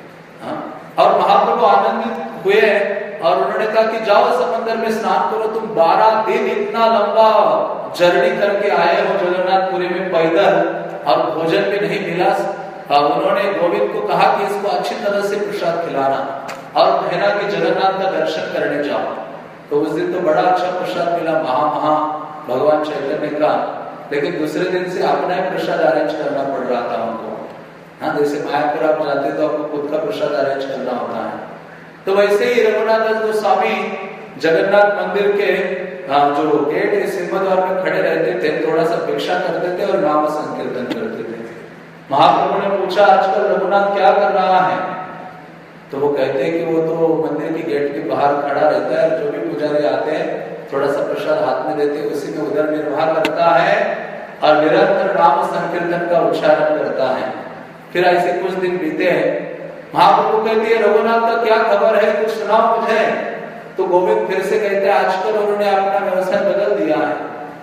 और महाप्रभु आनंदित हुए और उन्होंने कहा कि जाओ समंदर में स्नान करो, तुम 12 दिन इतना लंबा जर्नी करके आए हो जगन्नाथपुरी में पैदल, और भोजन भी नहीं मिला। उन्होंने गोविंद को कहा कि इसको अच्छी तरह से प्रसाद खिलाना, और कहना कि जगन्नाथ का दर्शन करने जाओ। तो उस दिन तो बड़ा अच्छा प्रसाद मिला महा भगवान चैतन्य का, लेकिन दूसरे दिन से अपना ही प्रसाद अरेंज करना पड़ रहा था उनको। हाँ, जैसे मायापुर आप जाते तो आपको खुद का प्रसाद अरेंज करना होता है, तो वैसे ही रघुनाथ दास गोस्वामी जगन्नाथ मंदिर के जो गेट है सिंहद्वार में खड़े रहते थे, थोड़ा सा भिक्षा करते थे और नाम संकीर्तन करते थे। महाप्रभु ने पूछा, आजकल रघुनाथ क्या कर रहा है? तो वो कहते हैं कि वो तो मंदिर की गेट के बाहर खड़ा रहता है, जो भी पुजारी आते हैं थोड़ा सा प्रसाद हाथ में देते हैं, उसी में उधर निर्वाह करता है और निरंतर नाम संकीर्तन का उच्चारण करता है। फिर ऐसे कुछ दिन बीते हैं, महाप्रभु कहते हैं रघुनाथ का क्या खबर है, कुछ सुनाओ मुझे। तो गोविंद फिर से कहते हैं आजकल उन्होंने अपना व्यवसाय बदल दिया है।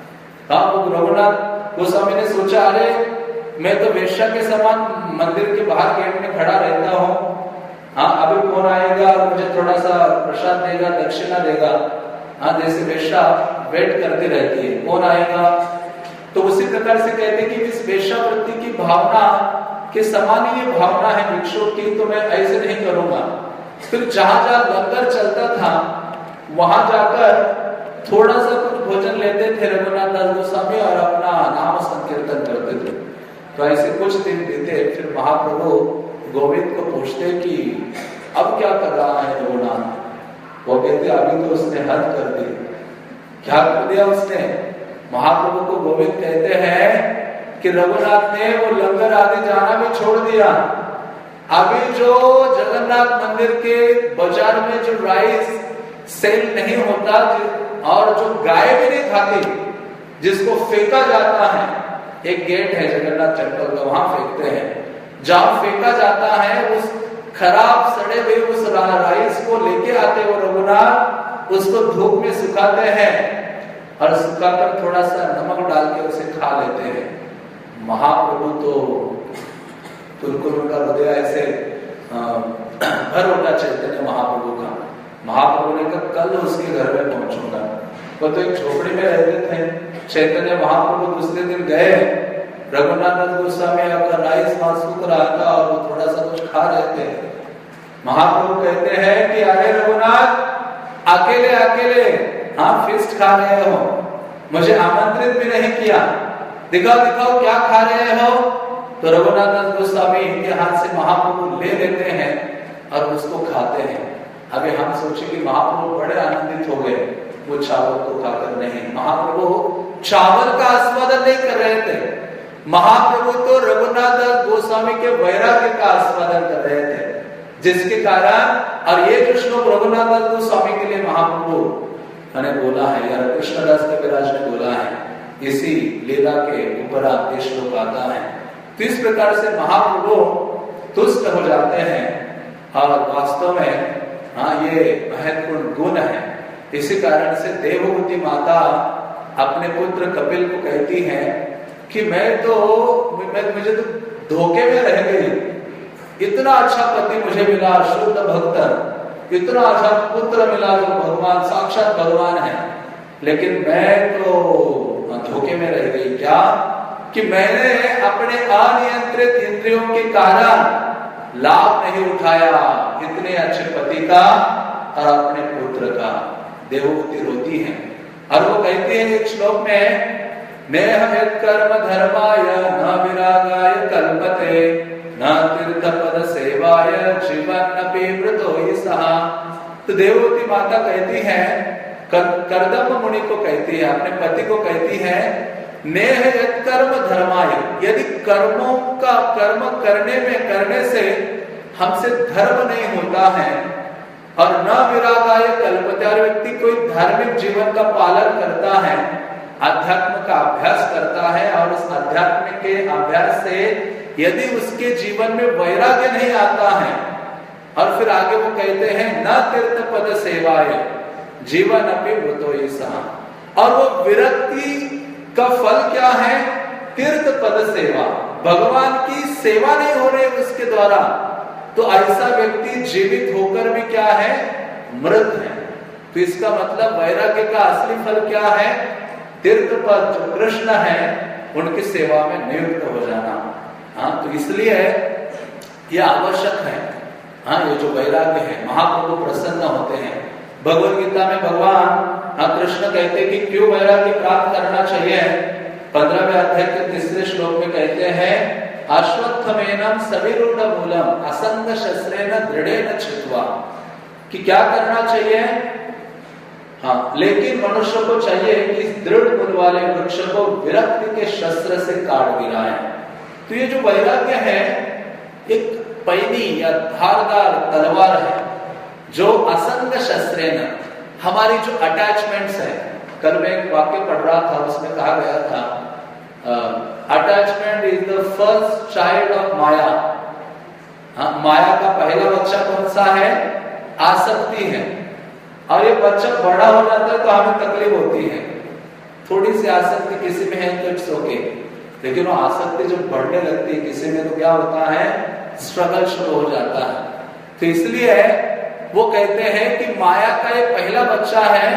रघुनाथ गोस्वामी ने सोचा, अरे मैं तो वेश्या के समान मंदिर के बाहर गेट में खड़ा रहता हूँ, हाँ अभी कौन आएगा और मुझे थोड़ा सा प्रसाद देगा, दक्षिणा देगा। हाँ, जैसे वेश्या वेट करती रहती है कौन आएगा। तो उसी प्रकार से कहते हैं कि इस वेश्यावृत्ति की भावना के समान ही ये भावना है भिक्षु की, तो मैं ऐसे नहीं करूंगा। फिर जहां जहां लंगर चलता था वहां जाकर थोड़ा सा कुछ भोजन लेते थे रघुनाथ दास गोस्वामी और अपना नाम संकीर्तन करते थे। तो ऐसे कुछ दिन बीते, फिर महाप्रभु गोविंद को पूछते कि अब क्या कर रहा है रघुनाथ। वो कहते अभी तो उसने हद कर दी। क्या कर दिया उसने? महाप्रभु को गोविंद कहते हैं कि रघुनाथ ने वो लंगर आदि जाना भी छोड़ दिया। अभी जो जगन्नाथ मंदिर के बाजार में जो राइस सेल नहीं होता और जो गाय भी नहीं खाती, जिसको फेंका जाता है, एक गेट है जगन्नाथ टेम्पल का, वहां फेंकते हैं। जहां फेंका जाता है उस खराब सड़े हुए उस राइस को लेके आते वो रघुनाथ, उसको धूप में सुखाते हैं और सुखाकर थोड़ा सा नमक डाल के उसे खा लेते हैं। महाप्रभु तो बिल्कुल उनका हृदय ऐसे भर उठा चैतन्य महाप्रभु का। महाप्रभु ने कहा कल उसके घर में पहुंचूंगा। वो तो एक झोपड़ी में रहते थे। चैतन्य महाप्रभु दूसरे दिन गए, रघुनाथ गोस्वामी आपका राइस सूख रहा था और वो थोड़ा सा कुछ खा रहे थे। महाप्रभु कहते हैं कि अरे रघुनाथ अकेले अकेले हाँ फिस्ट खा रहे हो, मुझे आमंत्रित भी नहीं किया, दिखाओ दिखाओ क्या खा रहे हो। तो रघुनाथ गोस्वामी इनके हाथ से महाप्रभु ले लेते हैं और उसको खाते हैं। अभी हम सोचे कि महाप्रभु बड़े आनंदित हो गए, वो चावल को खाकर नहीं। महाप्रभु चावल का आस्वादन नहीं कर रहे थे, महाप्रभु तो रघुनाथ गोस्वामी के वैराग्य का आस्वादन कर रहे थे, जिसके कारण और ये जो श्लोक रघुनाथ गोस्वामी के लिए महाप्रभु ने बोला है, या कृष्णदास कविराज ने बोला है, इसी लीला के ऊपर ये श्लोक आता है। तो इस प्रकार से महाप्रभु तुष्ट हो जाते हैं और वास्तव में हाँ ये महत्वपूर्ण गुण है। इसी कारण से देवहूति माता अपने पुत्र कपिल को कहती है कि मुझे तो धोखे में रह गई। इतना अच्छा पति मुझे मिला, शुद्ध भक्त, इतना अच्छा पुत्र मिला जो भगवान साक्षात भगवान है, लेकिन मैं तो धोखे में रह गई। क्या कि मैंने अपने अनियंत्रित इंद्रियों के कारण लाभ नहीं उठाया इतने अच्छे पति का और अपने पुत्र का। देवहूति रोती है और वो कहती है एक श्लोक में, नेह कर्म धर्माय न विरागाय कल्पते न तीर्थ पद सेवाय जीवन वृतो सहा। तो देवहूति माता कहती है, कर्दम मुनि को कहती है, अपने पति को कहती है, नेह कर्म धर्माय, यदि कर्मों का कर्म करने से हमसे धर्म नहीं होता है और न विरागाय कल्पते, और व्यक्ति कोई धार्मिक जीवन का पालन करता है, अध्यात्म का अभ्यास करता है और उस अध्यात्म के अभ्यास से यदि उसके जीवन में वैराग्य नहीं आता है, और फिर आगे वो कहते हैं न तीर्थ पद सेवाय जीवन अपि मृतो सहा, और वो विरक्ति का फल क्या है? तीर्थ पद सेवा, भगवान की सेवा नहीं हो रही उसके द्वारा, तो ऐसा व्यक्ति जीवित होकर भी क्या है? मृत है। तो इसका मतलब वैराग्य का असली फल क्या है? तीर्थ पद जो कृष्ण है उनकी सेवा में नियुक्त हो जाना। हाँ, तो इसलिए यह आवश्यक है। हाँ, ये जो वैराग्य है, महाप्रभु प्रसन्न होते हैं। भगवद गीता में भगवान कृष्ण कहते हैं कि क्यों वैराग्य प्राप्त करना चाहिए। 15वें अध्याय के 3 श्लोक में कहते हैं, अश्वत्थमेनं सविरूढ़ मूलम असंग शस्त्रेण दृढ़ेन छित्त्वा, कि क्या करना चाहिए? हाँ, लेकिन मनुष्य को चाहिए कि इस दृढ़ मूल वाले वृक्ष को विरक्ति के शस्त्र से काट गिराए। तो ये जो वैराग्य है एक पैनी या धारदार तलवार है जो असंग शस्त्रेण, हमारी जो अटैचमेंट्स है, कल मैं एक वाक्य पढ़ रहा था, उसमें कहा गया था attachment is the first child of maya. हाँ, माया का पहला बच्चा कौन सा है? आसक्ति है। और ये बच्चा बड़ा हो जाता है तो हमें तकलीफ होती है, थोड़ी सी आसक्ति किसी में है तो इट्स ओके, लेकिन वो आसक्ति जब बढ़ने लगती है किसी में तो क्या होता है? स्ट्रगल शुरू हो जाता है। तो इसलिए वो कहते हैं कि माया का ये पहला बच्चा है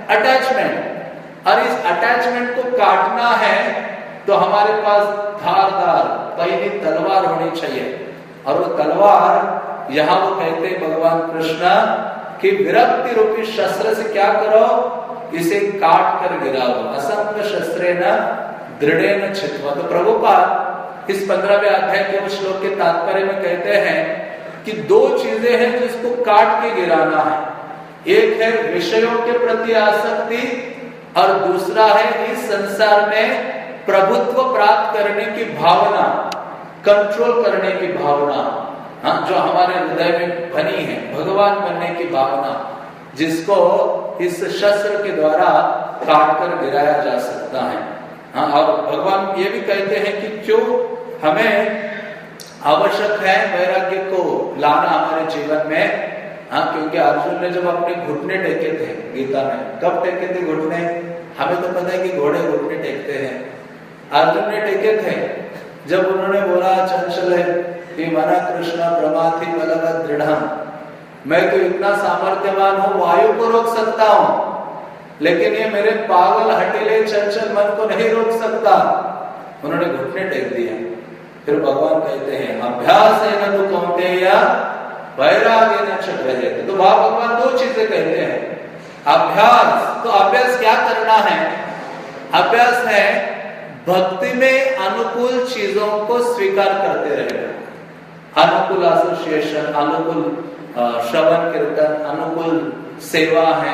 अटैचमेंट, और इस अटैचमेंट को काटना है तो हमारे पास धारदार पैनी तलवार होनी चाहिए। और वो तलवार यहाँ वो कहते हैं भगवान कृष्ण कि विरक्ति रूपी शस्त्र से क्या करो? इसे काट कर गिराओ। असंग शस्त्रेण दृढ़ेन छित्त्वा। तो प्रभुपाद इस 15वें अध्याय के उस श्लोक के तात्पर्य में कहते हैं कि 2 चीजें हैं जो इसको काट के गिराना है। एक है विषयों के प्रति आसक्ति और दूसरा है इस संसार में प्रभुत्व प्राप्त करने की भावना, कंट्रोल करने की भावना। हाँ, जो हमारे हृदय में बनी है, भगवान बनने की भावना, जिसको इस शस्त्र के द्वारा काट कर गिराया जा सकता है। हाँ, और भगवान ये भी कहते हैं कि क्यों हमें आवश्यक है वैराग्य को लाना हमारे जीवन में। हाँ, क्योंकि अर्जुन ने जब अपने घुटने टेके थे गीता में, कब टेके थे घुटने? हमें तो पता है कि घोड़े घुटने टेकते हैं, अर्जुन ने टेके थे जब उन्होंने बोला चंचल कि मना कृष्ण प्रमाथि बलवत् दृढ़म्, मैं तो इतना सामर्थ्यवान हूँ, वायु को रोक सकता हूँ, लेकिन ये मेरे पागल हठीले चंचल मन को नहीं रोक सकता। उन्होंने घुटने टेक दिया। फिर भगवान कहते हैं अभ्यास है न तो कौन्तेय वैराग्य न च गृह्यते। तो भगवान 2 चीजें कहते हैं। अभ्यास, तो अभ्यास क्या करना है? अभ्यास है भक्ति में अनुकूल चीजों को स्वीकार करते रहना। अनुकूल एसोसिएशन, अनुकूल श्रवण कीर्तन, अनुकूल सेवा है,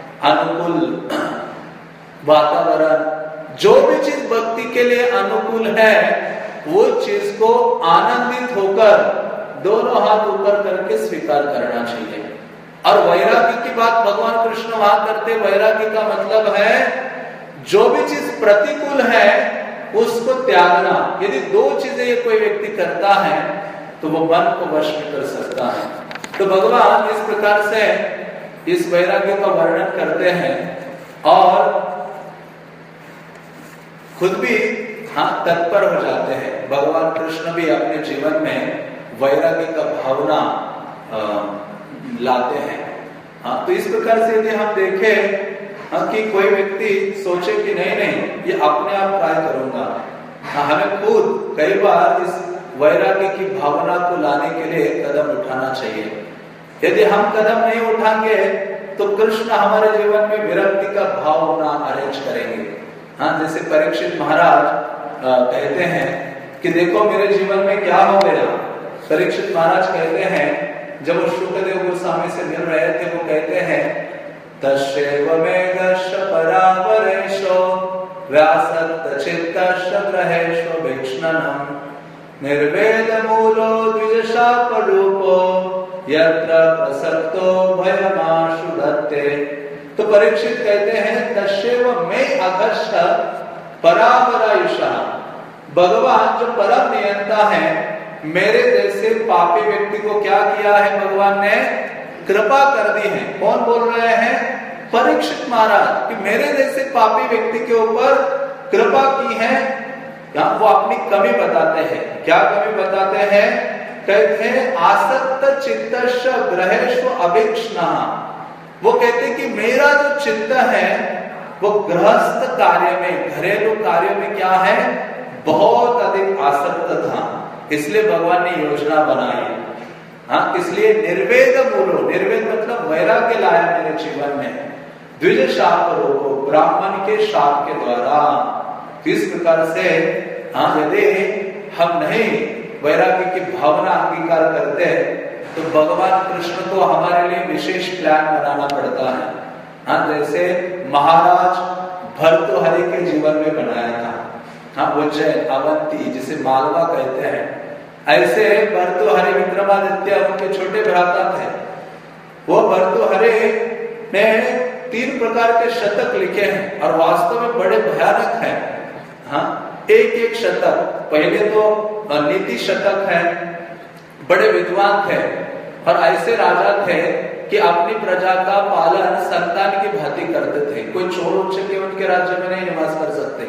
अनुकूल वातावरण, जो भी चीज भक्ति के लिए अनुकूल है वो चीज को आनंदित होकर दोनों हाथ ऊपर करके स्वीकार करना चाहिए। और वैराग्य की बात भगवान कृष्ण वहां करते, वैराग्य का मतलब है जो भी चीज प्रतिकूल है उसको त्यागना। यदि 2 चीजें ये कोई व्यक्ति करता है तो वो मन को वश में कर सकता है। तो भगवान इस प्रकार से इस वैराग्य का वर्णन करते हैं और खुद भी तत्पर हो जाते हैं। भगवान कृष्ण भी अपने जीवन में वैराग्य का भावना लाते हैं। तो इस प्रकार से यदि हम देखें कि कोई व्यक्ति सोचे कि नहीं ये अपने आप काय करूंगा, हमें खुद कई बार इस वैराग्य की भावना को लाने के लिए कदम उठाना चाहिए। यदि हम कदम नहीं उठाएंगे तो कृष्ण हमारे जीवन में विरक्ति का भाव होना अरेंज करेंगे। जैसे परीक्षित महाराज कहते हैं कि देखो मेरे जीवन में क्या हो गया। परीक्षित महाराज कहते हैं, जब वो शुकदेव गोस्वामी से मिल रहे थे, वो कहते हैं तस्यैव मेघश्च परावरेषु व्यासक्तचित्तश्च ग्रहेषु वीक्ष्णनम् निर्वेदमूलो द्विजशापरूपो यत्र प्रसक्तो भयमाशु दत्ते। तो परीक्षित कहते हैं तस्यैव मे अघश्च परावरायुषः, भगवान जो परम नियंता है, मेरे जैसे पापी व्यक्ति को क्या किया है, भगवान ने कृपा कर दी है। कौन बोल रहे हैं? परीक्षित महाराज, कि मेरे जैसे पापी व्यक्ति के ऊपर कृपा की है। यहाँ वो अपनी कमी बताते हैं। क्या कमी बताते हैं? कहते हैं आसक्त चित्तश्च ग्रहेषु अवीक्ष्णः। वो कहते हैं कि मेरा जो चित्त है वो गृहस्थ कार्य में, घरेलू कार्य में क्या है, बहुत अधिक आसक्त था। इसलिए भगवान ने योजना बनाई। इसलिए निर्वेद मूलो, निर्वेद मतलब वैराग्य लाया मेरे जीवन में। द्विज शाप रोको, ब्राह्मण के शाप के द्वारा। इस प्रकार से यदि हम नहीं वैराग्य की भावना अंगीकार करते तो भगवान कृष्ण को हमारे लिए विशेष प्लान बनाना पड़ता है। जैसे महाराज भर्तृहरि के जीवन में बनाया था, उज्जैन अवंती जिसे मालवा कहते हैं, ऐसे भर्तृहरि विक्रमादित्य उनके छोटे भ्राता थे। वो भर्तृहरि ने 3 प्रकार के शतक लिखे हैं और वास्तव में बड़े भयानक हैं। एक शतक, पहले तो नीति शतक है, बड़े विद्वान थे और ऐसे राजा थे कि अपनी प्रजा का पालन संतान की भांति करते थे। कोई चोर उच्चके उनके राज्य में नहीं निवास कर सकते।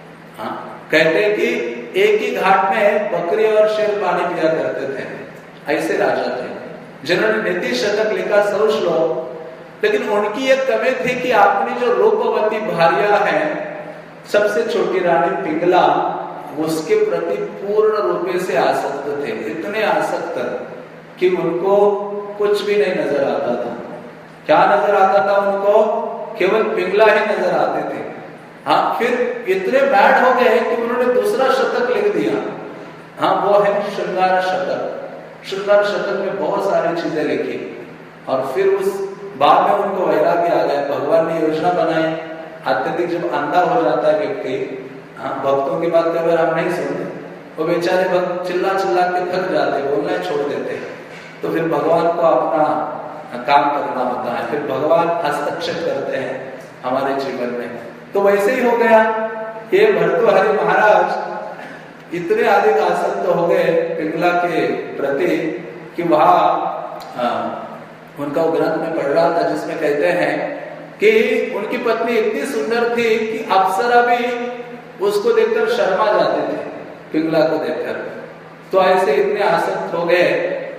कहते कि एक ही घाट में बकरी और शेर पानी पिया करते थे। ऐसे राजा थे जिन्होंने नीति शतक लिखा 100 श्लोक। लेकिन उनकी एक कमी थी कि अपनी जो रूपवती भार्या है, सबसे छोटी रानी पिंगला, उसके प्रति पूर्ण रूप से आसक्त थे। इतने आसक्त कि उनको कुछ भी नहीं नजर आता था। क्या नजर आता था उनको? केवल पिंगला ही नजर आते थे। फिर इतने बैड हो गए कि उन्होंने दूसरा शतक लिख दिया। वो है श्रृंगार शतक। श्रृंगार शतक में बहुत सारी चीजें लिखी और फिर उस बाद में उनको वैराग्य आ गया। भगवान ने योजना बनाई। अत्यधिक जब अंधा हो जाता है व्यक्ति, भक्तों की बात कभी हम नहीं सुनते, वो बेचारे भक्त चिल्ला चिल्ला के थक जाते, बोलना छोड़ देते। तो फिर भगवान को अपना काम करना होता है, फिर भगवान हस्तक्षेप करते हैं हमारे जीवन में। तो वैसे ही हो गया। ये भर्तृहरि महाराज इतने अधिक आसक्त हो गए पिंगला के प्रति कि वहां उनका ग्रंथ में पढ़ रहा था जिसमें कहते हैं कि उनकी पत्नी इतनी सुंदर थी कि अप्सरा भी उसको देखकर शर्मा जाते थे, पिंगला को देखकर। तो ऐसे इतने आसक्त हो गए।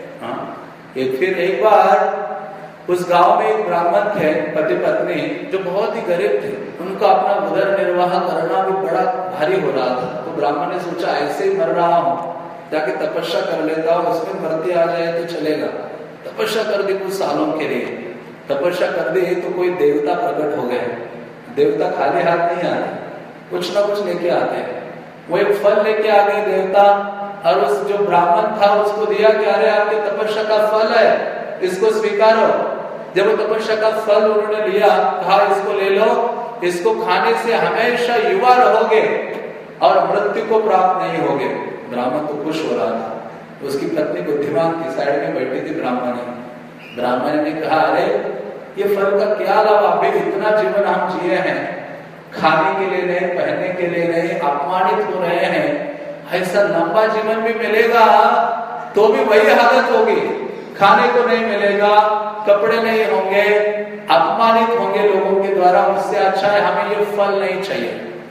फिर एक बार उस गांव में एक ब्राह्मण थे, पति पत्नी, जो बहुत ही गरीब थे। उनका अपना उदर निर्वाह करना भी बड़ा भारी हो रहा था। तो ब्राह्मण ने सोचा ऐसे ही मर रहा हूं, जाके तपस्या कर लेता हूं, उसमें मृत्यु आ जाए तो चलेगा। तपस्या कर दी कुछ सालों के लिए। तपस्या कर दी तो कोई देवता प्रकट हो गए। देवता खाली हाथ नहीं आते, कुछ ना कुछ लेके आते हैं। वो एक फल लेके आ गए देवता, और उस जो ब्राह्मण था उसको दिया कि अरे आपके तपस्या का फल है, इसको स्वीकारो। जब वो तपस्या का फल उन्होंने लिया, कहा इसको ले लो, इसको खाने से हमेशा युवा रहोगे और मृत्यु को प्राप्त नहीं होगे। ब्राह्मण तो खुश हो रहा था। उसकी पत्नी बुद्धिमान थी, साइड में बैठी थी ब्राह्मण ने कहा अरे ये फल का क्या लाभ, अभी इतना जीवन हम जिए हैं, खाने के लिए नहीं, पहनने के लिए नहीं, अपमानित हो रहे हैं, ऐसा लंबा जीवन भी मिलेगा तो भी वही हालत होगी, खाने को नहीं मिलेगा, कपड़े नहीं होंगे, अपमानित होंगे लोगों के द्वारा, उससे अच्छा है हमें ये फल नहीं चाहिए।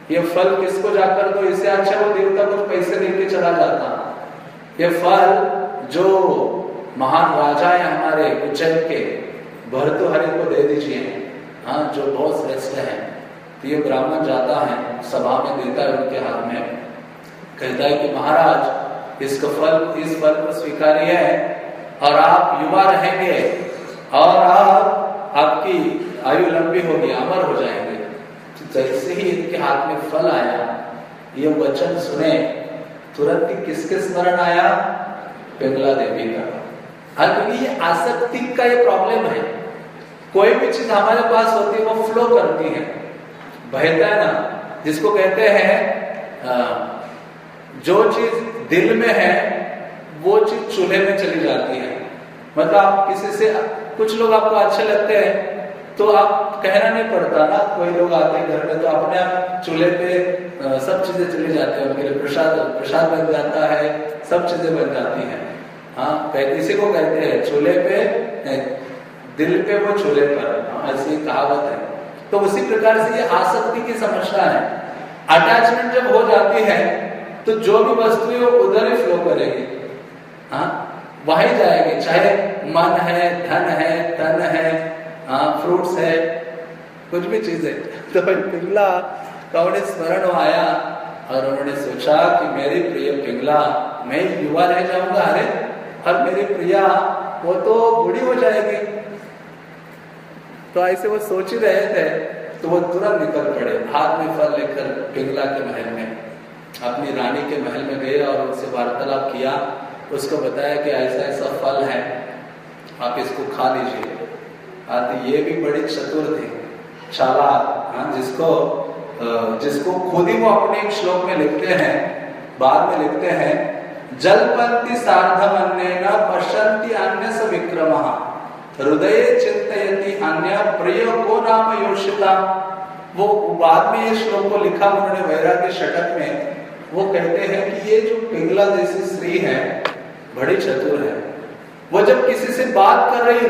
ये फल किसको जाकर दो, इससे अच्छा वो देवता कुछ पैसे लेके चला जाता। ये फल जो महान राजा है हमारे उज्जैन के, भर्तृहरि को दे दीजिए, हाँ, जो बहुत श्रेष्ठ है। तो ये ब्राह्मण जाता है सभा में, देता है उनके हाथ में, कहता है कि महाराज इसका फल, इस फल को स्वीकारिए और आप युवा रहेंगे और आपकी आयु लंबी होगी, अमर हो जाएंगे। जैसे ही इनके हाथ में फल आया, ये वचन सुने, तुरंत ही किसके स्मरण आया? पिंगला देवी का। क्योंकि ये आसक्ति का ये प्रॉब्लम है, कोई भी चीज हमारे पास होती है वो फ्लो करती है, बहता है ना, जिसको कहते हैं जो चीज दिल में है वो चीज चूल्हे में चली जाती है। मतलब आप किसी से, कुछ लोग आपको अच्छे लगते हैं तो आप कहना नहीं पड़ता ना, कोई लोग आते हैं घर में तो अपने आप चूल्हे पे सब चीजें चली जाती है, उनके लिए प्रसाद बन जाता है, सब चीजें बन जाती हैं। हाँ, इसी को कहते हैं चूल्हे पे, दिल पे वो चूल्हे पर, ऐसी कहावत है। तो उसी प्रकार से ये आसक्ति की समस्या है। अटैचमेंट जब हो जाती है तो जो भी वस्तु है वो उधर ही फ्लो करेगी, हाँ, वहीं जाएगी, चाहे मन है, धन है, तन है, हाँ, फ्रूट्स है, कुछ भी चीज है। तो पिंगला का उन्हें स्मरण आया और उन्होंने सोचा कि मेरी प्रिय पिंगला, मैं युवा रह जाऊंगा, अरे, और मेरी प्रिया वो तो बूढ़ी हो जाएगी। तो ऐसे वो सोच ही रहे थे, तो वो तुरंत निकल पड़े, हाथ में फल लेकर पिंगला के महल में, अपनी रानी के महल में गए और उनसे वार्तालाप किया। उसको बताया कि ऐसा ऐसा फल है, आप इसको खा लीजिए। तो ये भी बड़ी चतुर थी, चालाक, हाँ, जिसको खुद ही वो अपने एक श्लोक में लिखते हैं, बाद में लिखते हैं, जलपंती सार्धम अन्येन पश्यन्ति अन्य स विक्रमः हृदये चिंतयति अन्य प्रिय को नाम योषिता। वो बाद में ये श्लोक को लिखा उन्होंने वैराग्य षटक में। वो कहते हैं कि ये जो पिंगला जैसी स्त्री है बड़ी चतुर है। वो जब किसी से बात कर रही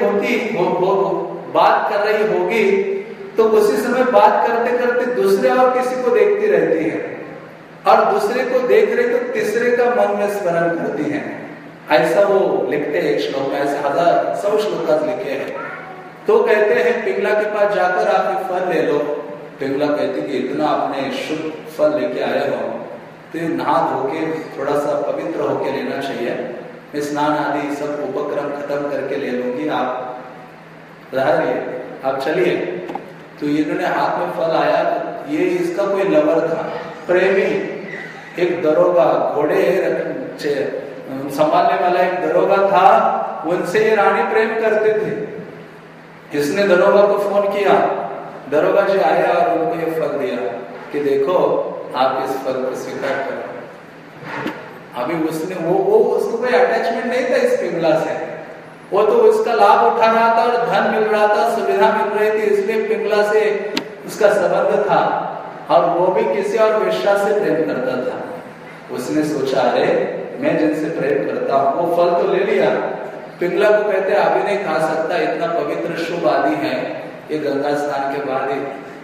होगी तो उसी समय बात करते करते दूसरे और किसी को देखती रहती है, और दूसरे को देख रही तो तीसरे का मन में स्मरण करती है। ऐसा वो लिखते हैं एक श्लोक में, ऐसे 100 श्लोक लिखे हैं। तो कहते हैं पिंगला के पास जाकर आप ये फल ले लो। पिंगला कहती कि इतना आपने शुद्ध फल लेके आए हो तो ये नहा धो के थोड़ा सा पवित्र होके लेना चाहिए। मैं स्नान आदि सब उपक्रम खत्म करके ले लूंगी, आप रहिए, आप चलिए। तो इन्होंने हाथ में फल आया, ये इसका कोई लवर था, प्रेमी, एक दरोगा, घोड़े संभालने वाला एक दरोगा था, उनसे ये रानी प्रेम करते थे। इसने दरोगा को फोन किया, दरोगा जी आया और उनको ये फल दिया कि देखो आप इस फल को स्वीकार करो। अभी उसने वो उसको कोई अटैचमेंट नहीं था इस पिंगला से, वो तो उसका लाभ उठा रहा था और धन मिल रहा था, सुविधा मिल रही थी, इसलिए पिंगला से उसका संबंध था, और वो भी किसी और वेश्या से प्रेम करता था। उसने सोचा अरे मैं जिनसे प्रेम करता हूँ, वो फल तो ले लिया। पिंगला को कहते अभी नहीं खा सकता, इतना पवित्र शुभ आदि है, ये गंगा स्नान के बाद ही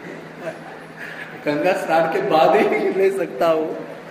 ले सकता हूँ।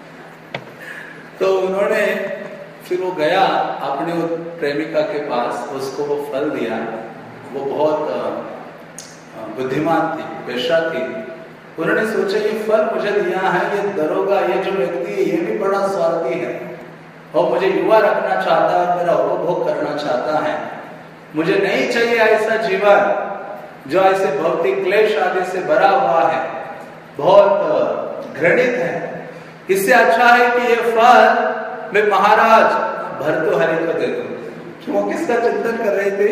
तो उन्होंने फिर वो गया अपने प्रेमिका के पास, उसको वो फल दिया। वो बहुत बुद्धिमान थी, वेश्या थी। उन्होंने सोचा ये फल मुझे दिया है, ये दरोगा, ये जो व्यक्ति है, ये भी बड़ा स्वार्थी है और मुझे युवा रखना चाहता है, मेरा उपभोग करना चाहता है। मुझे नहीं चाहिए ऐसा जीवन जो ऐसे भौतिक क्लेश आदि से भरा हुआ है, बहुत घृणित है। इससे अच्छा है कि ये फल मैं महाराज भर्तृहरि को दे दूं। वो किसका चिंतन कर रहे थे?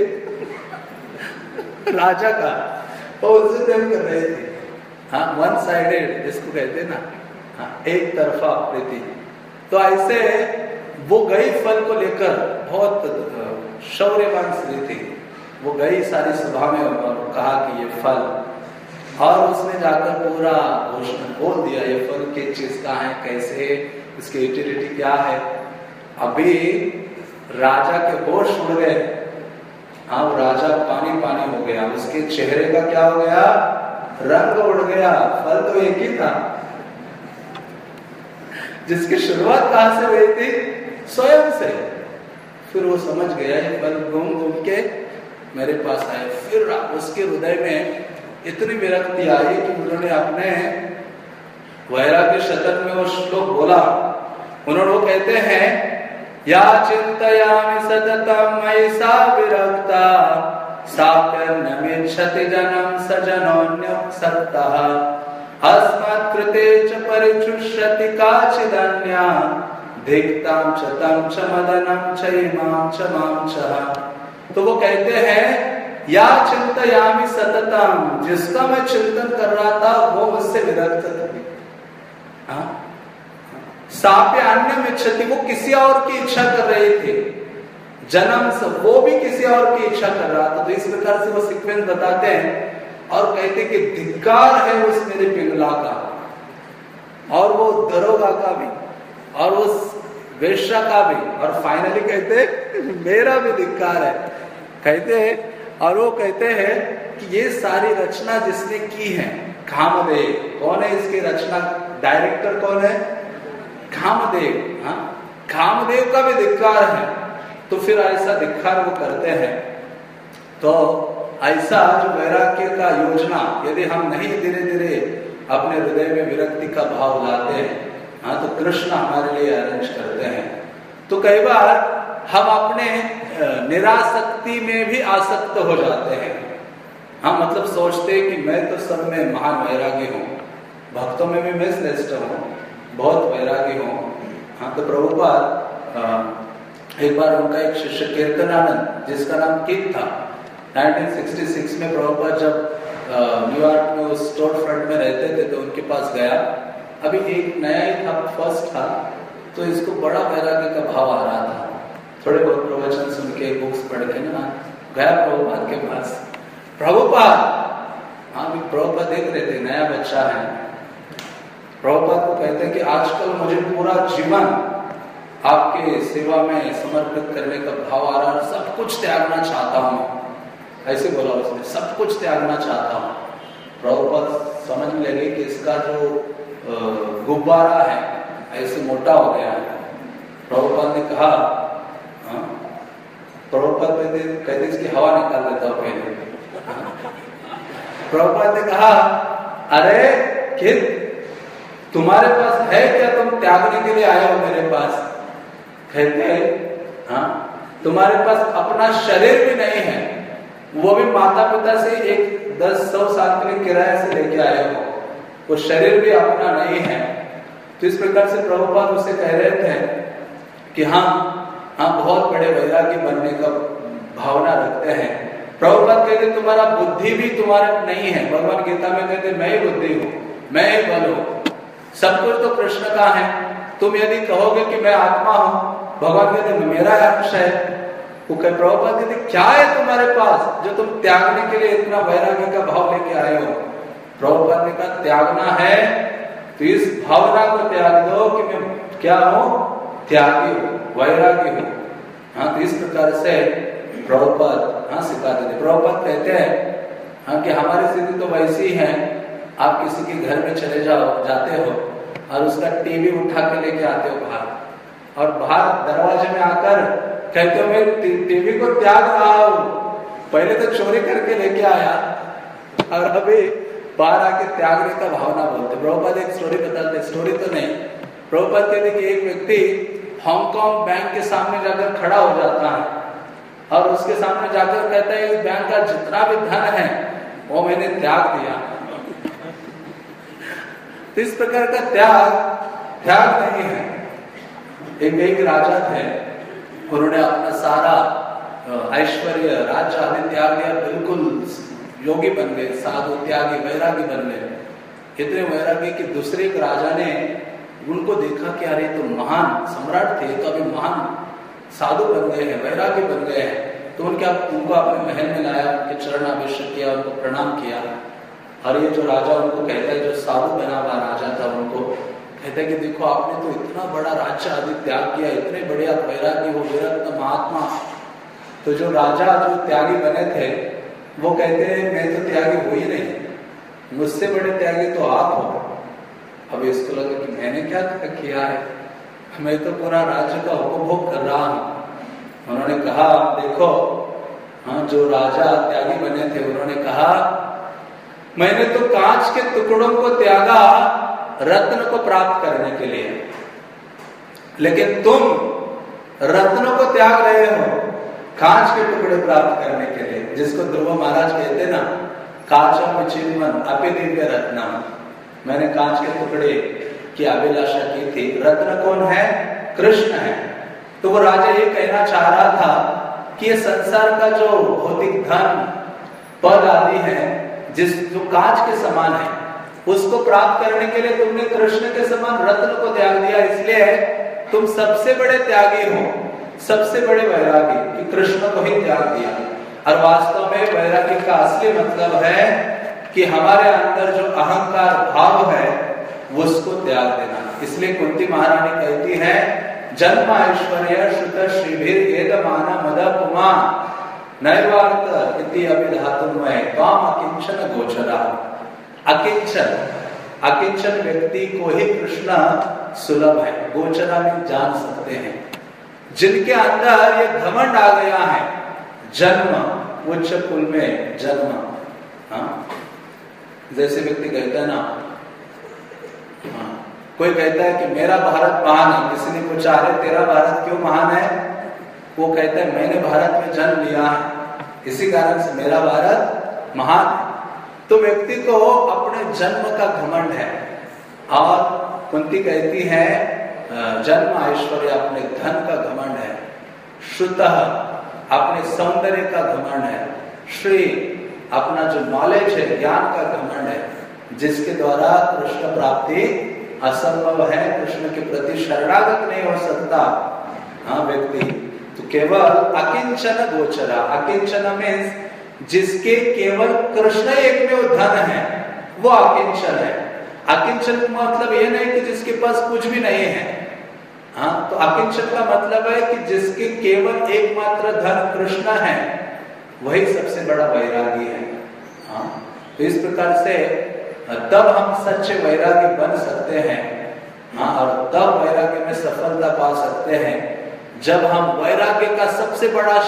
राजा का, और उससे प्रेम कर रहे थे। हाँ, वन साइडेड जिसको कहते हैं ना, हाँ, एक तरफा प्रीति। तो ऐसे वो गई फल को लेकर, बहुत शौर्यवान स्त्री थी। वो गई सारी सभा में और कहा कि ये फल, और उसने जाकर पूरा घोषणा बोल दिया ये फल किस चीज का है, कैसे, इसकी यूटिलिटी क्या है। अभी राजा के होश उड़ गए। हाँ, वो राजा पानी पानी हो गया, उसके चेहरे का क्या हो गया, रंग उड़ गया। फल तो एक ही था, जिसकी शुरुआत कहां से हुई थी? स्वयं से। फिर वो समझ गया, पर घूम घूम के मेरे पास आए। फिर उसके हृदय में इतनी विरक्ति आई कि उन्होंने अपने वैराग्य शतक में वो श्लोक बोला। उन्होंने वो कहते हैं, या चिंतयामि सततम मयि सा विरक्ता साप्यन्नमिच्छति जनम स जनोऽन्यसक्तः अस्मत्कृते च परिचुष्यति काचिदन्या धिक्तां च तं च मदनं च इमां च मां च। तो वो कहते हैं, या चिंतयामि सततम, जिसका मैं चिंतन कर रहा था वो मुझसे विरक्त थी। साप्य अन्यम इच्छति, वो किसी और की इच्छा कर रही थी। जन्म से वो भी किसी और की इच्छा कर रहा था। तो इस प्रकार से वो सीक्वेंस बताते हैं और कहते कि धिक्कार है उस मेरे पिंगला का और वो दरोगा का भी और उस वेश्या का भी, और फाइनली कहते मेरा भी धिक्कार है। कहते हैं, और वो कहते हैं कि ये सारी रचना जिसने की है कामदेव। कौन है इसकी रचना? डायरेक्टर कौन है? कामदेव। हाँ, कामदेव का भी धिक्कार है। तो फिर ऐसा धिक्कार वो करते हैं। तो ऐसा जो वैराग्य का योजना यदि हम नहीं धीरे धीरे अपने हृदय में विरक्ति का भाव लाते हैं, हाँ, तो कृष्ण हमारे लिए अरेंज करते हैं। तो कई बार हम अपने निरासक्ति में भी आसक्त हो जाते हैं। हाँ, मतलब सोचते हैं कि मैं तो सब में महान वैरागी हूँ, भक्तों में भी मैं श्रेष्ठ हूँ, बहुत वैरागी हूँ। हाँ, तो प्रभुपाद एक बार उनका एक शिष्य कीर्तनानंद, जिसका नाम कित था, 1966 में प्रभुपाद जब न्यूयॉर्क में उस स्टोर फ्रंट में रहते थे तो उनके पास गया। अभी एक नया ही था, फर्स्ट था, तो इसको बड़ा वैराग्य का भाव आ रहा था। थोड़े बहुत प्रवचन सुन के, बुक्स पढ़ के ना गया प्रभुपाद के पास। प्रभुपाद, हाँ भी प्रभुपाद देख रहे थे, नया बच्चा है। प्रभुपाद को कहते हैं कि आजकल मुझे पूरा जीवन आपके सेवा में समर्पित करने का भाव आ रहा है, सब कुछ त्यागना चाहता हूँ। ऐसे बोला उसने, सब कुछ त्यागना चाहता हूँ। प्रभुपाद समझने लगे कि इसका जो गुब्बारा है ऐसे मोटा हो गया है। प्रभुपाद ने कहा, प्रभुपाद कहते इसकी हवा निकाल देता हूँ पहले। प्रभुपाद ने कहा, अरे कित, तुम्हारे पास है क्या? तुम त्यागने के लिए आए हो मेरे पास? कहते हाँ, तुम्हारे पास अपना शरीर भी नहीं है, वो भी माता पिता से एक 10-100 साल के लिए किराए से लेके आए हो, वो शरीर भी अपना नहीं है। तो इस प्रकार से प्रभुपाद उसे कह रहे थे कि हम बहुत बड़े वैरागी बनने का भावना रखते हैं। प्रभुपाद कहते तुम्हारा बुद्धि भी तुम्हारे नहीं है। भगवान गीता में कहते मैं ही बुद्धि हूँ, मैं ही बल हूँ, सब कुछ तो कृष्ण का है। तुम यदि कहोगे कि मैं आत्मा हूँ, भगवान कहते मेरा अंश है। वो कह प्रभुपाद कहते क्या है तुम्हारे पास जो तुम त्यागने के लिए इतना वैराग्य का भाव लेके आए हो? प्रभुपाद ने कहा त्यागना है तो इस भावना को त्याग दो कि मैं क्या हूँ? त्यागी हूँ, वैरागी हूँ। हाँ, तो इस प्रकार से प्रभुपाद सिखाते थे। प्रभुपाद कहते हैं कि हमारी स्थिति तो वैसी है, आप किसी के घर में चले जाते हो और उसका टीवी उठा के लेके आते हो बाहर, और बाहर दरवाजे में आकर कहते हो मैं टीवी को त्याग रहा हूँ। पहले तो चोरी करके लेके आया और अभी बाहर आके त्यागने का भावना बोलते। प्रभुपाद एक स्टोरी बताते, स्टोरी तो नहीं, प्रभुपाद कहते कि एक व्यक्ति हांगकांग बैंक के सामने जाकर खड़ा हो जाता है और उसके सामने जाकर कहता है इस बैंक का जितना भी धन है वो मैंने त्याग दिया। तो इस प्रकार का त्याग नहीं है। एक राजा थे, उन्होंने अपना सारा ऐश्वर्य राज्य आदि त्याग दिया, बिल्कुल योगी बन गए, साधु त्यागी वैरागी बन गए। इतने वैरागी कि दूसरे एक राजा ने उनको देखा कि अरे तो महान सम्राट थे, तो अभी महान साधु बन गए हैं, वैरागी बन गए हैं। तो उनको अपने महल में लाया, उनके चरण अभिषेक किया, उनको प्रणाम किया। और ये जो राजा उनको कहता है, जो साधु बना हुआ राजा था, उनको कहता है कि देखो आपने तो इतना बड़ा राज्य आदि त्याग किया, इतने बड़े आप वैरागी हो, विरक्त महात्मा। तो जो राजा जो त्यागी बने थे वो कहते हैं मैं तो त्यागी हो ही नहीं, मुझसे बड़े त्यागी तो आप हो। अब इसको लगा कि मैंने क्या किया है, मैं तो पूरा राज्य का उपभोग कर रहा हूं। उन्होंने कहा देखो, हाँ, जो राजा त्यागी बने थे उन्होंने कहा मैंने तो कांच के टुकड़ों को त्यागा रत्न को प्राप्त करने के लिए, लेकिन तुम रत्नों को त्याग रहे हो कांच के टुकड़े प्राप्त करने के लिए, जिसको ध्रुव महाराज कहते ना, कांचम चिन्मन अपि दिव्य रत्नम। मैंने कांच के टुकड़े की अभिलाषा की थी, रत्न कौन है? कृष्ण है। तो वो राजा ये कहना चाह रहा था कि ये संसार का जो भौतिक धन पद आदि है, जो कांच के समान है, उसको प्राप्त करने के लिए तुमने कृष्ण के समान रत्न को त्याग दिया, इसलिए तुम सबसे बड़े त्यागी हो, सबसे बड़े वैरागी, कि कृष्ण को ही त्याग दिया। और वास्तव में वैरागी का असली मतलब है कि हमारे अंदर जो अहंकार भाव है उसको त्याग देना। इसलिए कुंती महारानी कहती है जन्म ऐश्वर्य श्रुत श्रीभिर एदमान मद पुमान नैवार्थ इति अभिधातुमय त्वाम अकिंचन गोचरा। अकिंचन व्यक्ति को ही कृष्ण सुलभ है, गोचरा में जान सकते हैं। जिनके अंदर ये घमंड आ गया है, जन्म उच्च कुल में जन्म, हाँ, जैसे व्यक्ति कहता है ना, हाँ, कोई कहता है कि मेरा भारत महान है, किसी ने पूछा अरे तेरा भारत क्यों महान है, वो कहता है मैंने भारत में जन्म लिया है, इसी कारण से मेरा भारत महान है। तो व्यक्ति को अपने जन्म का घमंड है। और कुंती कहती है जन्म ऐश्वर्य अपने धन का घमंड है, श्रुतः अपने सौंदर्य का घमंड है, श्री अपना जो नॉलेज है, ज्ञान का घमंड है, जिसके द्वारा कृष्ण प्राप्ति असंभव है, कृष्ण के प्रति शरणागत नहीं हो सकता, हाँ, व्यक्ति। तो केवल अकिंचन गोचरा, अकिंचन मीन्स जिसके केवल कृष्ण एक में वो धन है, वो अकिंचन है। अकिंचन का मतलब ये नहीं कि जिसके पास कुछ भी नहीं है, हाँ, तो अकिंचन का मतलब है कि जिसके केवल एकमात्र धन कृष्ण है, वही सबसे बड़ा वैरागी है, हाँ। तो इस प्रकार से तब हम सच्चे वैरागी बन सकते हैं, हाँ, और तब वैराग्य में सफलता पा सकते हैं जब हम वैराग्य का सबसे बड़ा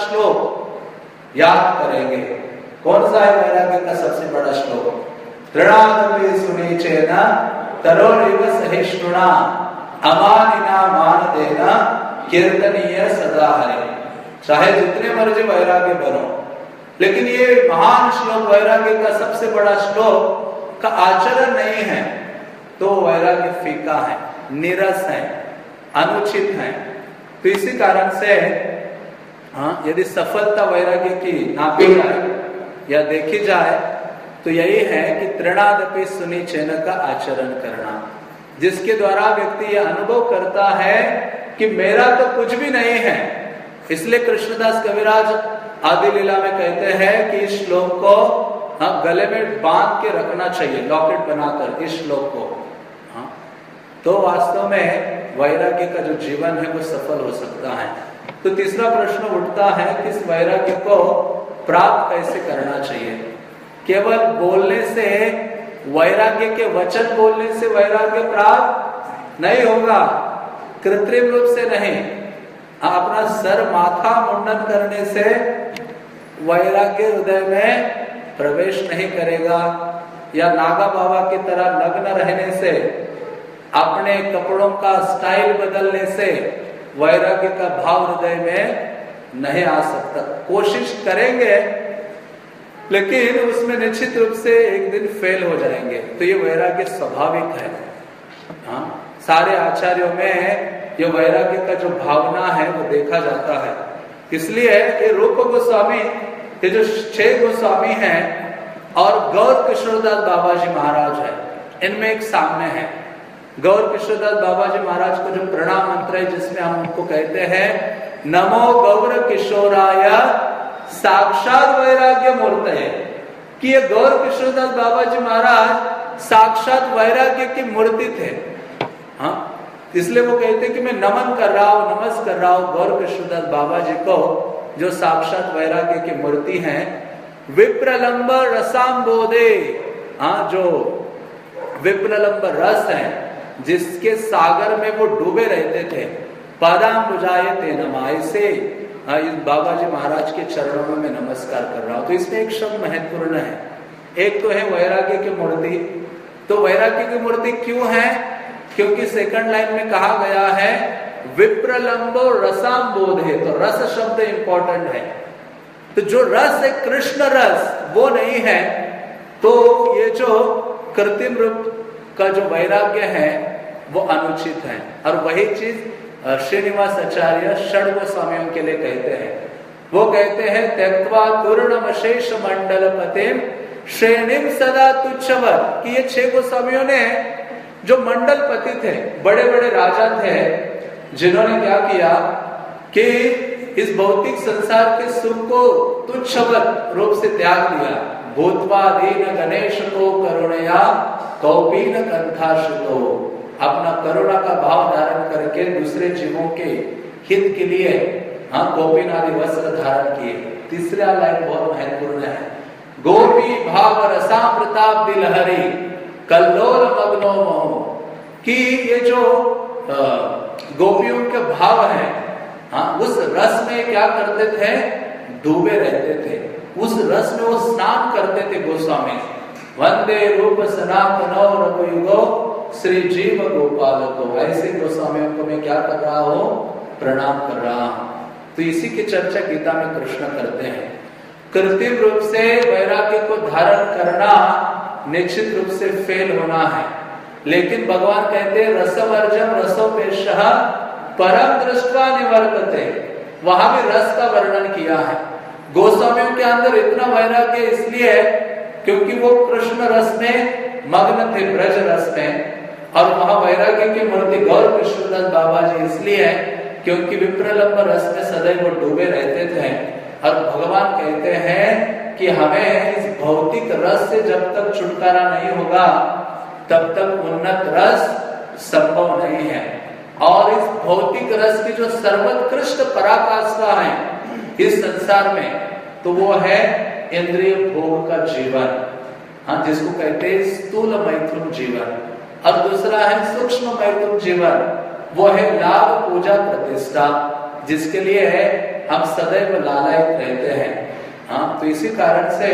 श्लोक याद करेंगे। कौन सा है वैराग्य का सबसे बड़ा श्लोक? तृणादपि सुनीचेना तरोरिव सहिष्णुना अमानिना मान देना कीर्तनीय सदा हरे। चाहे जितने मर्जी वैराग्य बनो, लेकिन ये महान श्लोक, वैराग्य का सबसे बड़ा श्लोक का आचरण नहीं है तो वैराग्य फीका है, नीरस है, अनुचित है। तो इसी कारण से हाँ, यदि सफलता वैराग्य की नापी जाए या देखी जाए तो यही है कि तृणादपि सुनिचेन का आचरण करना, जिसके द्वारा व्यक्ति यह अनुभव करता है कि मेरा तो कुछ भी नहीं है। इसलिए कृष्णदास कविराज आदि लीला में कहते हैं कि इस श्लोक को हाँ, गले में बांध के रखना चाहिए, लॉकेट बनाकर इस श्लोक को, हाँ, तो वास्तव में वैराग्य का जो जीवन है वो सफल हो सकता है। तो तीसरा प्रश्न उठता है कि इस वैराग्य को प्राप्त कैसे करना चाहिए। केवल बोलने से, वैराग्य के वचन बोलने से वैराग्य प्राप्त नहीं होगा, कृत्रिम रूप से नहीं। अपना सर माथा मुंडन करने से वैराग्य हृदय में प्रवेश नहीं करेगा, या नागा बाबा की तरह नग्न रहने से, अपने कपड़ों का स्टाइल बदलने से वैराग्य का भाव हृदय में नहीं आ सकता। कोशिश करेंगे लेकिन उसमें निश्चित रूप से एक दिन फेल हो जाएंगे। तो ये वैराग्य स्वाभाविक है, हाँ, सारे आचार्यों में ये वैराग्य का जो भावना है वो देखा जाता है। इसलिए ये रूप गोस्वामी, ये जो 6 गोस्वामी हैं और गौर किशोरदास बाबा जी महाराज है, इनमें एक सामने है। गौर किशोरदास बाबा जी महाराज को जो प्रणाम मंत्र है, जिसमें हम उनको कहते हैं नमो गौर किशोराय साक्षात वैराग्य मूर्त है, कि ये गौर किशोरदास बाबा जी महाराज साक्षात वैराग्य की मूर्ति थे, हाँ। इसलिए वो कहते हैं कि मैं नमन कर रहा हूँ, नमस्कार कर रहा हूँ गौर किशोरदास बाबा जी को, जो साक्षात वैराग्य की मूर्ति हैं। विप्रलंब रसाम्बोधे, हाँ, जो विप्रलंब रस है जिसके सागर में वो डूबे रहते थे, पादाम्बुजाय ते नमः, ऐसे इस बाबा जी महाराज के चरणों में मैं नमस्कार कर रहा हूं। तो इसमें एक शब्द महत्वपूर्ण है, एक तो है वैराग्य की मूर्ति। तो वैराग्य की मूर्ति क्यों है? क्योंकि सेकंड लाइन में कहा गया है विप्रलंबो रसाम्बोधे, तो रस शब्द इंपॉर्टेंट है। तो जो रस है कृष्ण रस वो नहीं है, तो ये जो कृत्रिम रूप का जो वैराग्य है वो अनुचित है। और वही चीज श्रीनिवास आचार्य षड गोस्वामियों के लिए कहते हैं। वो कहते हैं त्यक्त्वा तूर्णमशेष मंडल पतिम श्रेणिम सदा तुच्छवत्, कि ये 6 गोस्वामियों ने जो मंडल पति थे, बड़े बड़े राजा थे, जिन्होंने क्या किया कि इस भौतिक संसार के सुख को तुच्छवत् रूप से त्याग दिया। भूत्वा दीन गणेश को करुणया कौपीन कंथाश्रितो, अपना करुणा का भाव धारण करके दूसरे जीवों के हित के लिए कौपीन आदि वस्त्र धारण किए। तीसरा लाइन बहुत महत्वपूर्ण है, गोपी भाव रसामृताब दिलहरी कल्लोल मग्नो मोह, कि ये जो गोपियों के भाव है, उस रस में क्या करते थे, डूबे रहते थे, उस रस में वो स्नान करते थे गोस्वामी। वंदे रूप सनातनो रघुयुगो श्री जीव गोपाल को, ऐसे गोस्वामियों को मैं क्या कर रहा हूं, प्रणाम कर रहा हूं। तो इसी की चर्चा गीता में कृष्ण करते हैं। कृत्रिम रूप से वैराग्य को धारण करना निश्चित रूप से फेल होना है, लेकिन भगवान कहते हैं रसवर्जम रसोपेशः परम दृष्ट्वा निवर्तते, वहां भी रस का वर्णन किया है। गोस्वामियों के अंदर इतना वैराग्य इसलिए है क्योंकि वो कृष्ण रस में मग्न थे, ब्रज रस में, और वहां वैराग्य की मूर्ति गौर कृष्णदास बाबा जी इसलिए है क्योंकि विप्रलंब रस में सदैव वो डूबे रहते थे। और भगवान कहते हैं कि हमें इस भौतिक रस से जब तक छुटकारा नहीं होगा तब तक उन्नत रस संभव नहीं है। और इस भौतिक रस की जो सर्वोत्कृष्ट पराकाष्ठा है इस संसार में, तो वो है इंद्रिय भोग का जीवन, जिसको कहते हैं स्थूल मैथुन जीवन। और दूसरा है सूक्ष्म मैथुन जीवन, वो है लाभ पूजा प्रतिष्ठा, जिसके लिए हम सदैव लालायित रहते हैं। तो इसी कारण से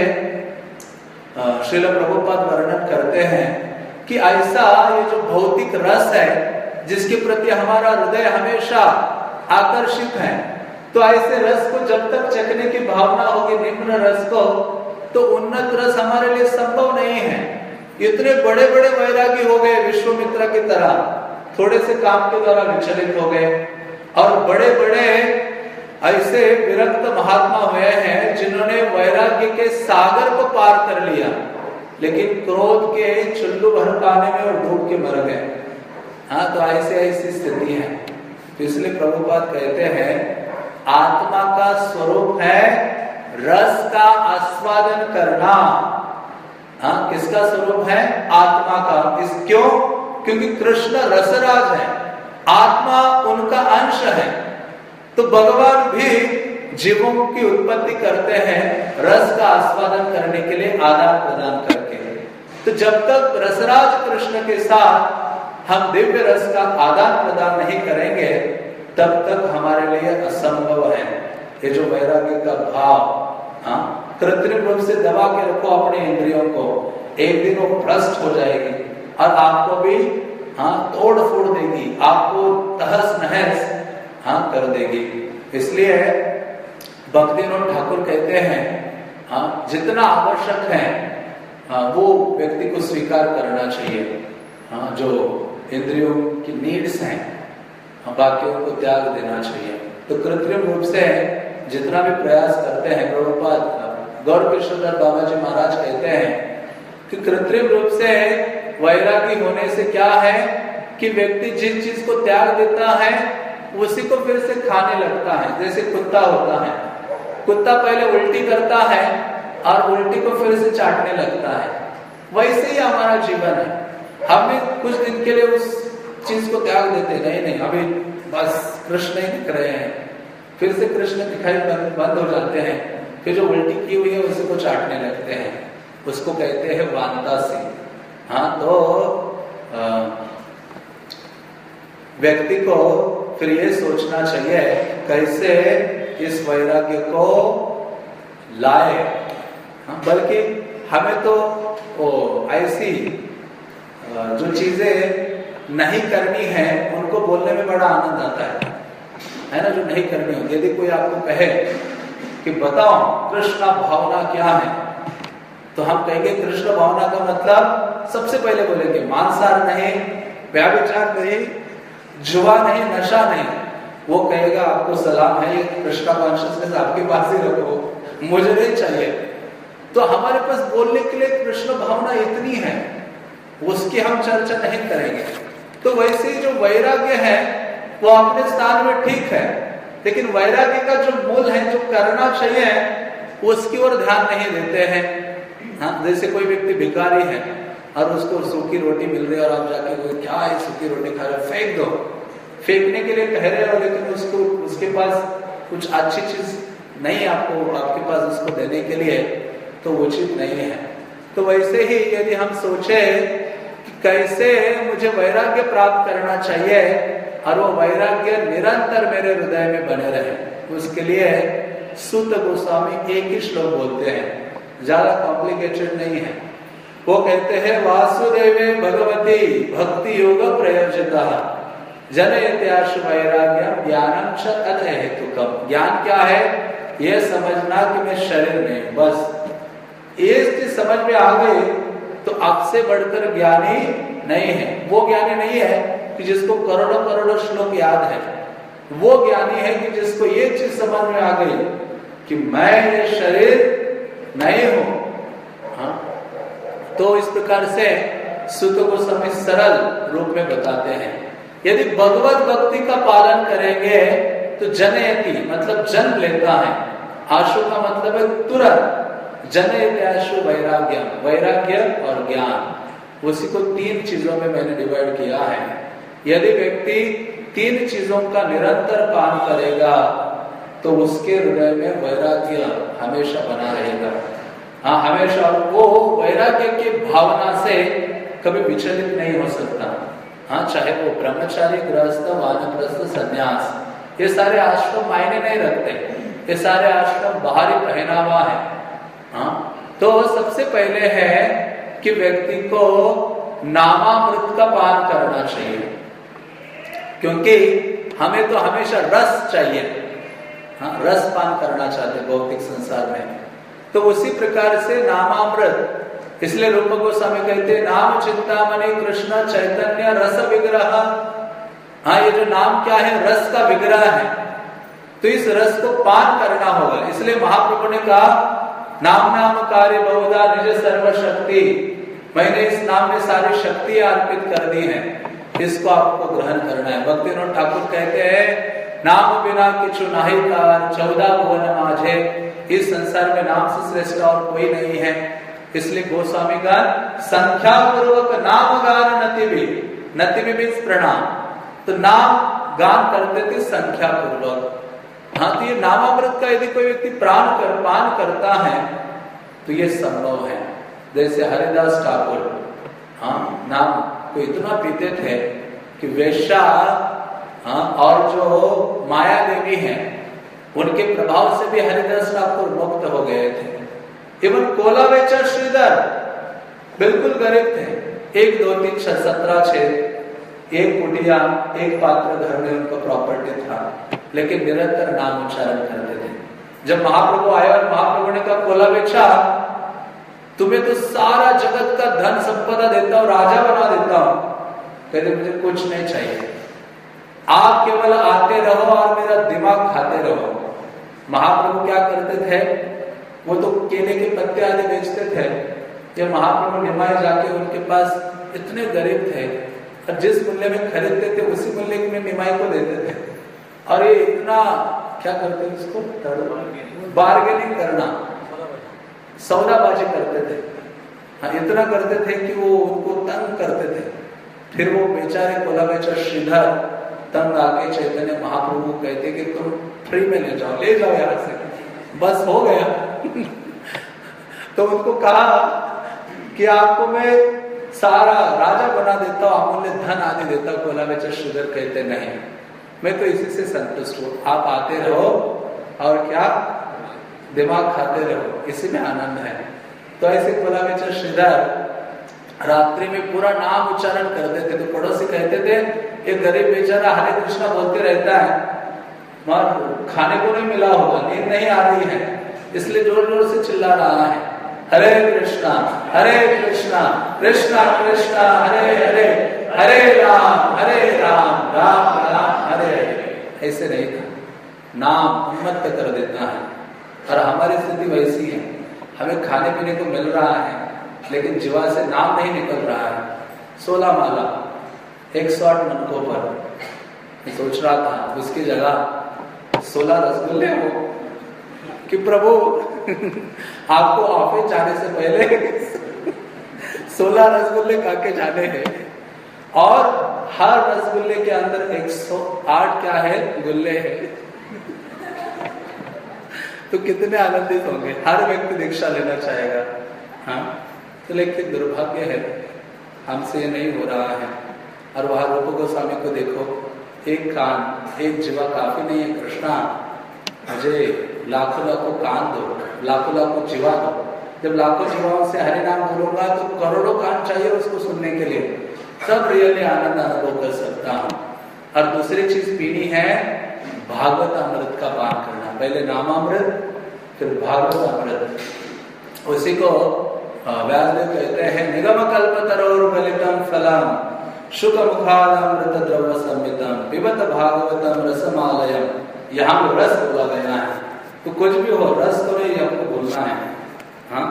श्रील प्रभुपाद वर्णन करते हैं कि ऐसा ये जो भौतिक रस है जिसके प्रति हमारा हृदय हमेशा आकर्षित है, तो ऐसे रस को जब तक चखने की भावना होगी, निम्न रस को, तो उन्नत रस हमारे लिए संभव नहीं है। इतने बड़े बड़े वैरागी हो गए विश्वामित्र की तरह, थोड़े से काम के द्वारा विचलित हो गए, और बड़े बड़े ऐसे विरक्त महात्मा हुए हैं जिन्होंने वैराग्य के सागर को पार कर लिया, लेकिन क्रोध के चुल्लू भड़काने में वो डूब के मर गए। तो ऐसी स्थिति है। तो इसलिए प्रभुपाद कहते हैं आत्मा का स्वरूप है रस का आस्वादन करना। किसका स्वरूप है? आत्मा का। क्यों? क्योंकि कृष्ण रसराज है, आत्मा उनका अंश है। तो भगवान भी जीवों की उत्पत्ति करते हैं रस का आस्वादन करने के लिए आदान प्रदान करके। तो जब तक रसराज कृष्ण के साथ हम दिव्य रस का आदान प्रदान नहीं करेंगे तब तक हमारे लिए असंभव है। ये जो वैराग्य का भाव, कृत्रिम रूप से दबा के रखो अपने इंद्रियों को, एक दिन वो भ्रष्ट हो जाएगी और आपको भी तोड़ फोड़ देगी, आपको तहस नहस कर देगी। इसलिए भक्तिविनोद ठाकुर कहते हैं जितना आवश्यक है वो व्यक्ति को स्वीकार करना चाहिए। जो इंद्रियों की नीड्स हैं बाकियों को त्याग देना चाहिए। तो कृत्रिम रूप से जितना भी प्रयास करते हैं, प्रभुपाद गौर कृष्णदास बाबा जी महाराज कहते हैं कि कृत्रिम रूप से वैरागी होने से क्या है कि व्यक्ति जिस चीज को त्याग देता है उसी को फिर से खाने लगता है। जैसे कुत्ता होता है, कुत्ता पहले उल्टी करता है और उल्टी को फिर से चाटने लगता है। वैसे ही हमारा जीवन है, हम भी कुछ दिन के लिए उस चीज को त्याग देते, नहीं अभी बस कृष्ण ही दिख रहे हैं, फिर से कृष्ण दिखाई बंद हो जाते हैं, फिर जो उल्टी की हुई है उसी को चाटने लगते हैं। उसको कहते हैं वांतासी। तो व्यक्ति को फिर ये सोचना चाहिए कैसे इस वैराग्य को लाए। बल्कि हमें तो ऐसी जो चीजें नहीं करनी है उनको बोलने में बड़ा आनंद आता है ना, जो नहीं करनी होती। यदि कोई आपको कहे कि बताओ कृष्ण भावना क्या है, तो हम कहेंगे कृष्ण भावना का मतलब सबसे पहले बोलेंगे मांसाहार नहीं, व्यभिचार नहीं, जुआ नहीं, नशा नहीं। वो कहेगा आपको सलाम है, कृष्ण कॉन्शियसनेस आपके पास ही रखो, मुझे नहीं चाहिए। तो हमारे पास बोलने के लिए कृष्ण भावना इतनी है, उसकी हम चर्चा नहीं करेंगे। तो वैसे जो वैराग्य है वो अपने स्थान में ठीक है, लेकिन वैराग्य का जो मूल है, जो करना चाहिए, उसकी ओर ध्यान नहीं देते हैं। हाँ, जैसे कोई व्यक्ति भिखारी है और उसको सूखी रोटी मिल रही है और आप जाके कोई क्या है सूखी रोटी खा रहे, फेंक दो। फेंकने के लिए कह रहे हो, लेकिन उसको उसके पास कुछ अच्छी चीज नहीं आपको आपके पास उसको देने के लिए, तो उचित नहीं है। तो वैसे ही यदि हम सोचे कि कैसे मुझे वैराग्य प्राप्त करना चाहिए और वो वैराग्य निरंतर मेरे हृदय में बने रहे, उसके लिए सूत गोस्वामी एक ही श्लोक बोलते हैं, ज्यादा कॉम्प्लिकेटेड नहीं है। वो कहते हैं वासुदेवे भगवती भक्ति योग प्रयोजिता जनयत्याशु वैराग्यम ज्ञानम च अहेतुकम। ज्ञान क्या है? ये समझना कि मैं शरीर नहीं, बस ये चीज समझ में आ गई तो आपसे बढ़कर ज्ञानी नहीं है। वो ज्ञानी नहीं है कि जिसको करोड़ों करोड़ों श्लोक याद है, वो ज्ञानी है कि जिसको ये चीज समझ में आ गई कि मैं ये शरीर नहीं हूं। हाँ? तो इस प्रकार से सूत गोस्वामी सरल रूप में बताते हैं, यदि भगवत भक्ति का पालन करेंगे तो जनयति मतलब जन्म लेता है, आशु का मतलब है तुरंत, जनयत्याशु वैराग्य, वैराग्य और ज्ञान, उसी को तीन चीजों में मैंने डिवाइड किया है। यदि व्यक्ति तीन चीजों का निरंतर पान करेगा तो उसके हृदय में वैराग्य हमेशा बना रहेगा। हाँ, हमेशा वो वैराग्य की भावना से कभी विचलित नहीं हो सकता। हाँ, चाहे वो ब्रह्मचारी, गृहस्थ, वानप्रस्थ, संन्यास, ये सारे आश्रम मायने नहीं रखते, ये सारे आश्रम बाहरी पहनावा है। हाँ, तो सबसे पहले है कि व्यक्ति को नामामृत का पान करना चाहिए, क्योंकि हमें तो हमेशा रस चाहिए। हाँ, रस पान करना चाहते भौतिक संसार में, तो उसी प्रकार से नामामृत, इसलिए रूप गोस्वामी कहते हैं नाम चिंतामणि कृष्ण चैतन्य रस विग्रह। हाँ, ये जो नाम क्या है? रस का विग्रह है। तो इस रस को पान करना होगा। इसलिए महाप्रभु ने कहा नाम नाम कार्य बहुधा निज सर्वशक्ति, मैंने इस नाम में सारी शक्ति अर्पित कर दी है, इसको आपको ग्रहण करना है। भक्तिविनोद ठाकुर कहते हैं नाम बिना किछु नाहि कार 14 भुवन माझे, इस संसार में नाम से श्रेष्ठ और कोई नहीं है। इसलिए गोस्वामी गान संख्या पूर्वक नाम गान नति भी प्रणाम, तो नाम गान करते थे संख्या पूर्वक। हाँ, तो ये नामामृत का यदि कोई व्यक्ति पान करता है तो ये संभव है। जैसे हरिदास ठाकुर, हाँ, नाम को इतना पीते थे कि वेश्या, हाँ, और जो माया देवी हैं उनके प्रभाव से भी हरिदास ठाकुर मुक्त हो गए थे। इवन कोला बेचा श्रीधर बिल्कुल गरीब थे, 1 2 3 6 17 6 एक कुटिया, एक पात्र घर में उनका प्रॉपर्टी था, लेकिन निरंतर नाम उच्चारण करते थे। जब महाप्रभु आए और महाप्रभु ने कहा कोला बेचा, तुम्हें तो सारा जगत का धन संपदा देता हूं, राजा बना देता हूं, कहते मुझे कुछ नहीं चाहिए, आप केवल आते रहो और मेरा दिमाग खाते रहो। महाप्रभु क्या करते थे? वो तो केले के पत्ते आदि बेचते थे। जब महाप्रभु निमाय जाके उनके पास इतने गरीब थे और जिस मूल्य में खरीदते थे उसी मूल्य में निमाय को देते थे। और ये इतना क्या करते थे, इसको बार्गेनिंग करना, सौदाबाजी करते थे। हाँ, इतना करते थे कि वो उनको तंग करते थे। फिर वो बेचारे कोला बेचा श्रीधर तंग आके चैतन्य महाप्रभु कहते कि तुम फ्री में ले जाओ यहाँ से, बस हो गया। तो उनको कहा कि आपको मैं सारा राजा बना देता हूँ, अमूल्य धन आदि देता हूँ। कोला में श्रीधर कहते नहीं, मैं तो इसी से संतुष्ट हूँ। आप आते रहो और क्या दिमाग खाते रहो, इसी में आनंद है। तो ऐसे कोला में श्रीधर रात्रि में पूरा नाम उच्चारण करते थे। तो पड़ोसी कहते थे ये गरीब बेचारा हरे कृष्णा बोलते रहता है, मगर खाने को नहीं मिला होगा, नींद नहीं आ रही है, इसलिए जोर जोर से चिल्ला रहा है हरे कृष्णा कृष्णा कृष्णा हरे हरे, हरे राम राम राम हरे हरे। ऐसे नहीं था, नाम उन्मत्त कर देता है। और हमारी स्थिति वैसी है, हमें खाने पीने को मिल रहा है लेकिन जीवा से नाम नहीं निकल रहा है। 16 माला 108 मनकों पर मैं सोच रहा था उसकी जगह 16 रसगुल्ले हो कि प्रभु आपको ऑफिस जाने से पहले 16 रसगुल्ले खा के जाने हैं, और हर रसगुल्ले के अंदर 108 क्या है गुल्ले हैं। तो कितने आनंदित होंगे, हर व्यक्ति दीक्षा लेना चाहेगा। हाँ, तो लेकिन दुर्भाग्य है हमसे ये नहीं हो रहा है। और वहां रूप गोस्वामी को देखो, एक कान एक जीवा काफी नहीं है। कृष्णा मुझे लाखों लाखों कान दो, लाखों लाखों जीवा दो। जब लाखों जीवाओं से हरि नाम बोलूंगा तो करोड़ों कान चाहिए उसको सुनने के लिए, तब रियली आनंद अनुभव कर सकता हूँ। और दूसरी चीज पीनी है भागवत अमृत का पान करना, पहले नामामृत फिर भागवत अमृत। उसी को व्यासदेव कहते हैं निगम कल्पतरोर गलितम फलम शुक मुखादमृत द्रव्य संमितम पिबत भागवतम रसमालयम। यहाँ पे रस बोला गया है, तो कुछ भी हो रस तो नहीं आपको बोलना है। हाँ,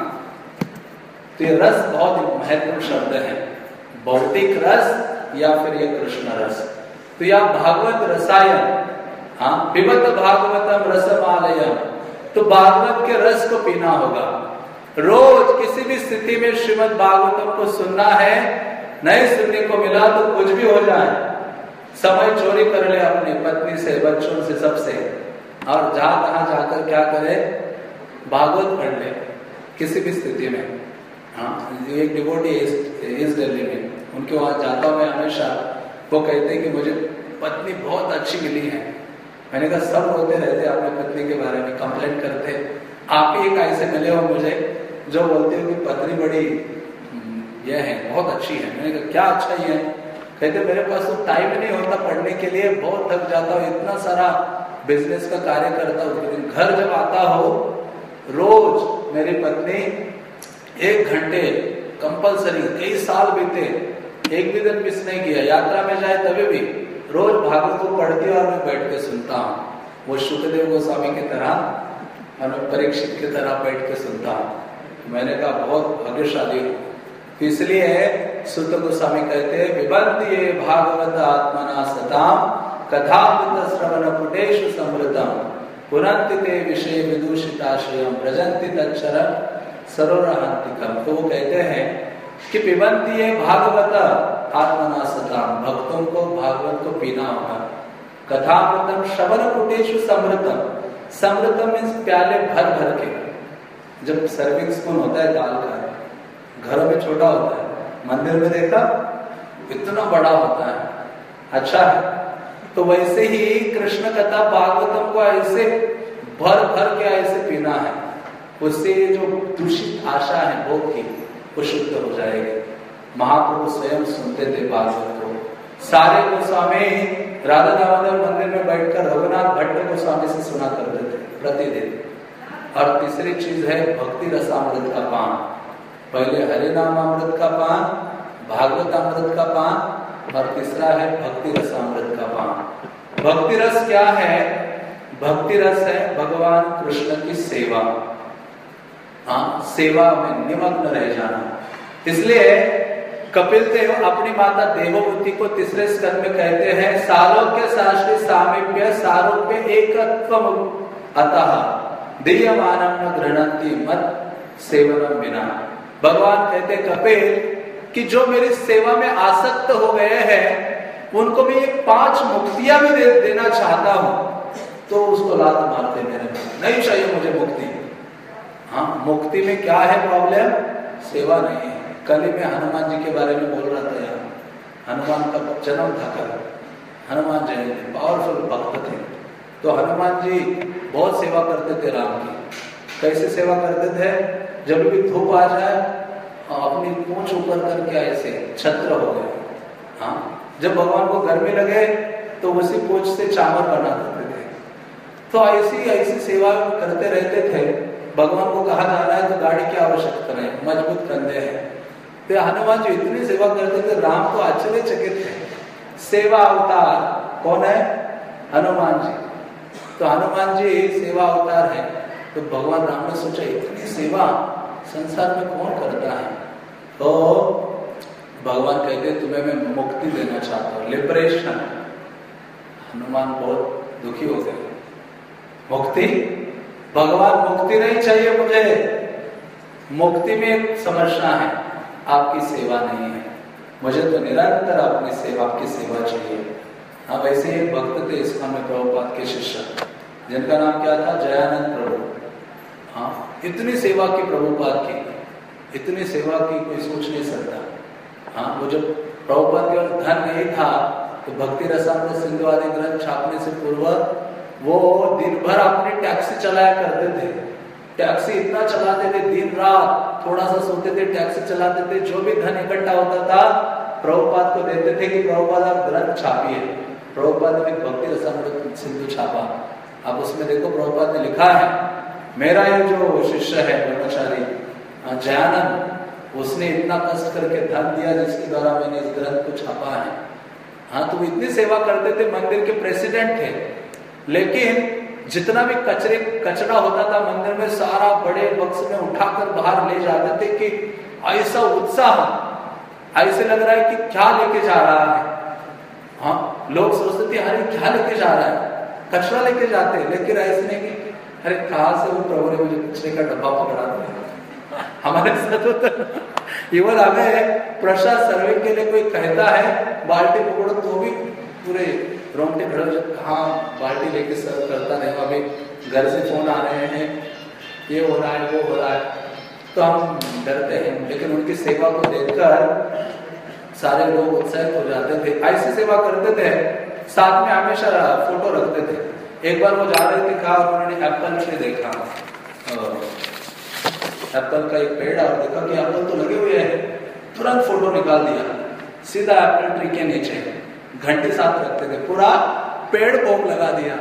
तो ये रस बहुत महत्वपूर्ण शब्द है, भौतिक रस या फिर ये कृष्ण रस। तो यह भागवत रसायन, हाँ, पिबत भागवतम रसमालयम, तो भागवत के रस को पीना होगा। रोज किसी भी स्थिति में श्रीमद् भागवतम को सुनना है, नहीं सुनने को मिला तो कुछ भी हो जाए, समय चोरी कर ले अपनी पत्नी से, बच्चों से, सबसे, और जहां तहां जाकर क्या करे भागवत पढ़ ले किसी भी स्थिति में। हाँ, एक डिवोटी इस दिल्ली में, उनके वहां जाता हूं मैं हमेशा। वो कहते हैं कि मुझे पत्नी बहुत अच्छी मिली है। मैंने कहा सब रोते रहते अपने पत्नी के बारे में, कंप्लेंट करते, आप ही एक ऐसे मिले हो मुझे जो बोलते हो कि पत्नी बड़ी ये है, बहुत अच्छी है। मैंने कहा क्या अच्छा ही है? कहते मेरे पास तो टाइम ही नहीं होता पढ़ने के लिए, बहुत थक जाता हूँ, इतना सारा बिजनेस का कार्य करता हूँ। लेकिन घर जब आता हो, रोज मेरी पत्नी 1 घंटे कंपलसरी, कई साल बीते, एक भी दिन मिस नहीं किया। यात्रा में जाए तभी भी रोज भागवत को पढ़ती और मैं बैठ के सुनता हूँ। वो शुकदेव गोस्वामी की तरह और मैं परीक्षित की तरह बैठ के सुनता हूँ। मैंने कहा बहुत भाग्यशाली हूँ। इसलिए सुत गोस्वामी कहते हैं विबंति ये भागवत आत्मना सताम कथामृत श्रवण पुटेषु समृतम पुनन्ति ते विषय विदूषिताश्रयम व्रजन्ति तच्चरण सरोरहंतिकम। तो वो कहते हैं कि पिबंति ये भागवत आत्मना सताम, भक्तों को भागवत को पीना होगा। कथामृतम श्रवण पुटेषु समृतम, समृतम मीन्स प्याले भर भर के। जब सर्विंग स्पून होता है दाल का, घरों में छोटा होता है, मंदिर में देखा इतना बड़ा होता है, अच्छा है। तो वैसे ही कृष्ण कथा भागवतम को ऐसे भर भर के ऐसे पीना है, उससे जो दूषित आशा है भोग की वो शुद्ध हो जाएगी। महाप्रभु स्वयं सुनते थे भागवत को। सारे गोस्वामी राधा दामोदर मंदिर में बैठकर रघुनाथ भट्ट गोस्वामी से सुना करते थे प्रतिदिन। और तीसरी चीज है भक्ति रसामृत का पान। पहले हरि नाम अमृत का पान, भागवत अमृत का पान, और तीसरा है भक्ति रसामृत का पान। भक्ति रस क्या है? भक्ति रस है भगवान कृष्ण की सेवा। हाँ, सेवा में निमग्न रह जाना। इसलिए कपिल देव अपनी माता देवभूति को तीसरे स्कंद में कहते हैं सारोग्य शास्त्री सामीप्य सारोग्य एकत्व अतः दीयमानम न गृह्णन्ति मत सेवनम बिना। भगवान कहते कपिल कि जो मेरी सेवा में आसक्त हो गए हैं उनको मैं ये 5 मुक्तियां भी देना चाहता हूं, तो उसको लात मारते मेरे नहीं चाहिए मुझे मुक्ति। हाँ, मुक्ति में क्या है प्रॉब्लम? सेवा नहीं है। कल ही मैं हनुमान जी के बारे में जन्म था कल, हनुमान जयंती, पावरफुल भक्त थे। तो हनुमान जी बहुत सेवा करते थे राम की। कैसे सेवा करते थे? जब भी धूप आ जाए अपनी पूंछ ऊपर करके ऐसे छत्र हो गए। हाँ, जब भगवान को गर्मी लगे तो उसी पूंछ से चावल बना देते थे। तो ऐसी सेवा करते रहते थे। भगवान को कहा जा रहा है तो गाड़ी की आवश्यकता नहीं, मजबूत कंधे हैं। तो हनुमान जी इतनी सेवा करते थे, राम तो आश्चर्यचकित थे। सेवा अवतार कौन है? हनुमान जी। तो हनुमान जी सेवा अवतार है। तो भगवान राम ने सोचा इतनी सेवा संसार में कौन करता है? तो भगवान कहते तुम्हें मैं मुक्ति देना चाहता हूँ, लिबरेशन। हनुमान बहुत दुखी हो गए। मुक्ति? भगवान मुक्ति नहीं चाहिए मुझे, मुक्ति में एक समस्या है, आपकी सेवा नहीं है, मुझे तो निरंतर अपनी सेवा, आपकी सेवा चाहिए। अब ऐसे एक भक्त थे इस्कॉन में प्रभुपाद के शिष्य, जिनका नाम क्या था? जयानंद प्रभु। हाँ, इतनी सेवा की प्रभुपाद की, इतनी सेवा की कोई सोच नहीं सकता। हाँ, वो जब प्रभुपाद के पास धन नहीं था तो भक्ति रसामृत सिंधु आदि ग्रंथ छापने से पूर्व वो दिन भर अपनी टैक्सी चलाया करते थे। टैक्सी इतना चलाते थे, दिन रात, थोड़ा सा सोते थे, टैक्सी चलाते थे। जो भी धन इकट्ठा होता था प्रभुपाद को देते थे कि प्रभुपाद आप ग्रंथ छापिए। प्रभुपाद ने भक्ति रसामृत सिंधु छापा। अब उसमें देखो प्रभुपाद ने लिखा है, मेरा ये जो शिष्य है ब्रह्मचारी जयानंद, उसने इतना कष्ट करके धन दिया जिसके द्वारा मैंने इस ग्रंथ को छापा है। हाँ, तो इतनी सेवा करते थे, मंदिर के प्रेसिडेंट थे। लेकिन जितना भी कचरा होता था मंदिर में, सारा बड़े बक्स में उठाकर बाहर ले जाते थे कि ऐसा उत्साह, ऐसे लग रहा है कि क्या लेके जा रहा है। हाँ, लोग सोचते थे अरे क्या लेके जा रहा है, कचरा लेके जाते। लेकिन ऐसे नहीं कि अरे कहाँ से वो प्रभु ने मुझे कचरे का डब्बा पकड़ा दिया। हमारे साथ होता इवन हमें प्रसाद सर्वे के लिए कोई कहता है बाल्टी पकड़ो तो भी पूरे रोंगटे खड़े हो, कहाँ बाल्टी लेके सर्व करता नहीं। अभी घर से फोन आ रहे हैं, ये हो रहा है, वो हो रहा है, तो हम डरते हैं। लेकिन उनकी सेवा को देखकर सारे लोग उत्साहित हो जाते थे। ऐसी सेवा करते थे, साथ में हमेशा फोटो रखते थे। एक बार वो जा रहे थे, कहा उन्होंने एप्पल ट्री देखा, एप्पल का एक पेड़, और देखा कि एप्पल तो लगे हुए हैं, तुरंत फोटो निकाल दिया, सीधा एप्पल ट्री के नीचे घंटे साथ रखते थे, पूरा पेड़ भोग लगा दिया।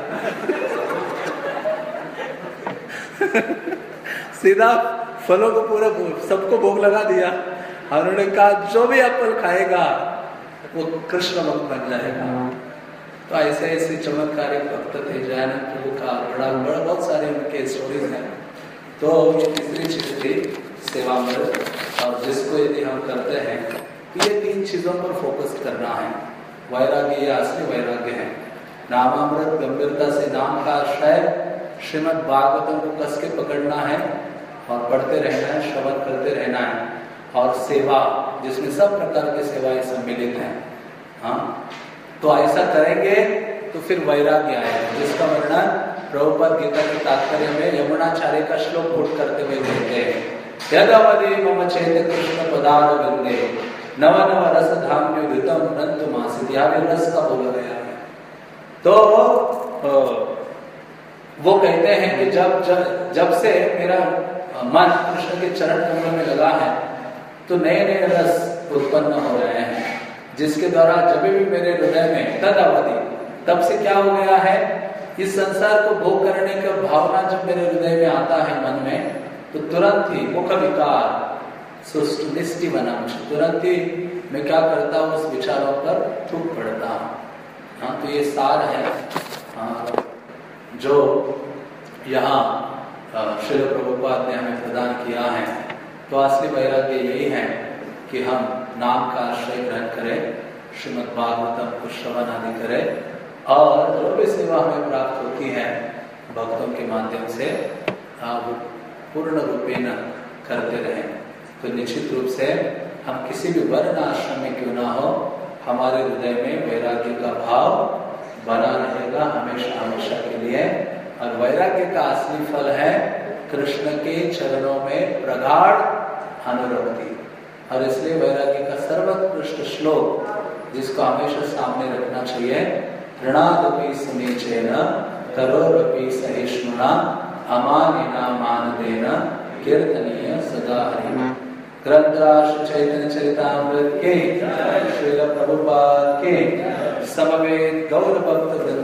सीधा फलों को पूरा सबको भोग लगा दिया। उन्होंने कहा जो भी एप्पल खाएगा वो कृष्ण भक्त बन जाएगा। तो ऐसे ऐसे चमत्कारिक भक्त थे जयानंद प्रभु का, बड़ा बहुत सारे उनके स्टोरीज हैं। तो ये तीसरी चीज थी सेवामृत, और जिसको यदि हम करते हैं तो ये तीन चीजों पर फोकस करना है। वैराग्य, ये असली वैराग्य है। नामामृत, गंभीरता से नाम का आश्रय, श्रीमद् भागवतम को कस के पकड़ना है और पढ़ते रहना है, श्रवण करते रहना है, और सेवा जिसमें सब प्रकार की सेवाएं सम्मिलित हैं। हाँ, तो ऐसा करेंगे तो फिर वैराग्य आएगा, जिसका वर्णन प्रभुपाद गीता के तात्पर्य में यमुनाचार्य का श्लोक कोट करते हुए कहते हैं, यदवदे मम चैत कृष्ण पदार वंदे नव नव रस धाम्योदितम नंतु मासित। यहाँ भी रस का बोला गया है। तो वो कहते हैं कि जब से मेरा मन कृष्ण के चरण कमल में लगा है तो नए नए रस उत्पन्न हो रहे हैं, जिसके द्वारा जब भी मेरे हृदय में तद अवधि, तब से क्या हो गया है, इस संसार को भोग करने का भावना जब मेरे हृदय में आता है मन में, तो तुरंत ही मुख विकार सुष्टि बना, तुरंत ही मैं क्या करता हूँ, उस विचारों पर थूक पड़ता हूँ। हाँ, तो ये सार है जो यहाँ श्रील प्रभुपाद ने हमें प्रदान किया है। तो असली वैराग्य यही है कि हम नाम का आश्रय ग्रहण करें, श्रीमद् भागवतम को श्रवण आदि करें, और जो भी सेवा हमें प्राप्त होती है भक्तों के माध्यम से वो पूर्ण रूपेण करते रहें। तो निश्चित रूप से हम किसी भी वर्ण आश्रम में क्यों ना हो, हमारे हृदय में वैराग्य का भाव बना रहेगा हमेशा हमेशा के लिए। और वैराग्य का असली फल है कृष्ण के चरणों में प्रगाढ़ अनुरक्ति। और इसलिए वैराग्य का सर्वोत्कृष्ट श्लोक जिसको हमेशा सामने रखना चाहिए। ऋणादपि समीचेन करोरपि सहिष्णुना अमानिना मानदेन कीर्तनीय सदा हरि। ग्रंथराज चैतन्य चरितामृत के, श्रील प्रभुपाद के, समवेत गौर भक्त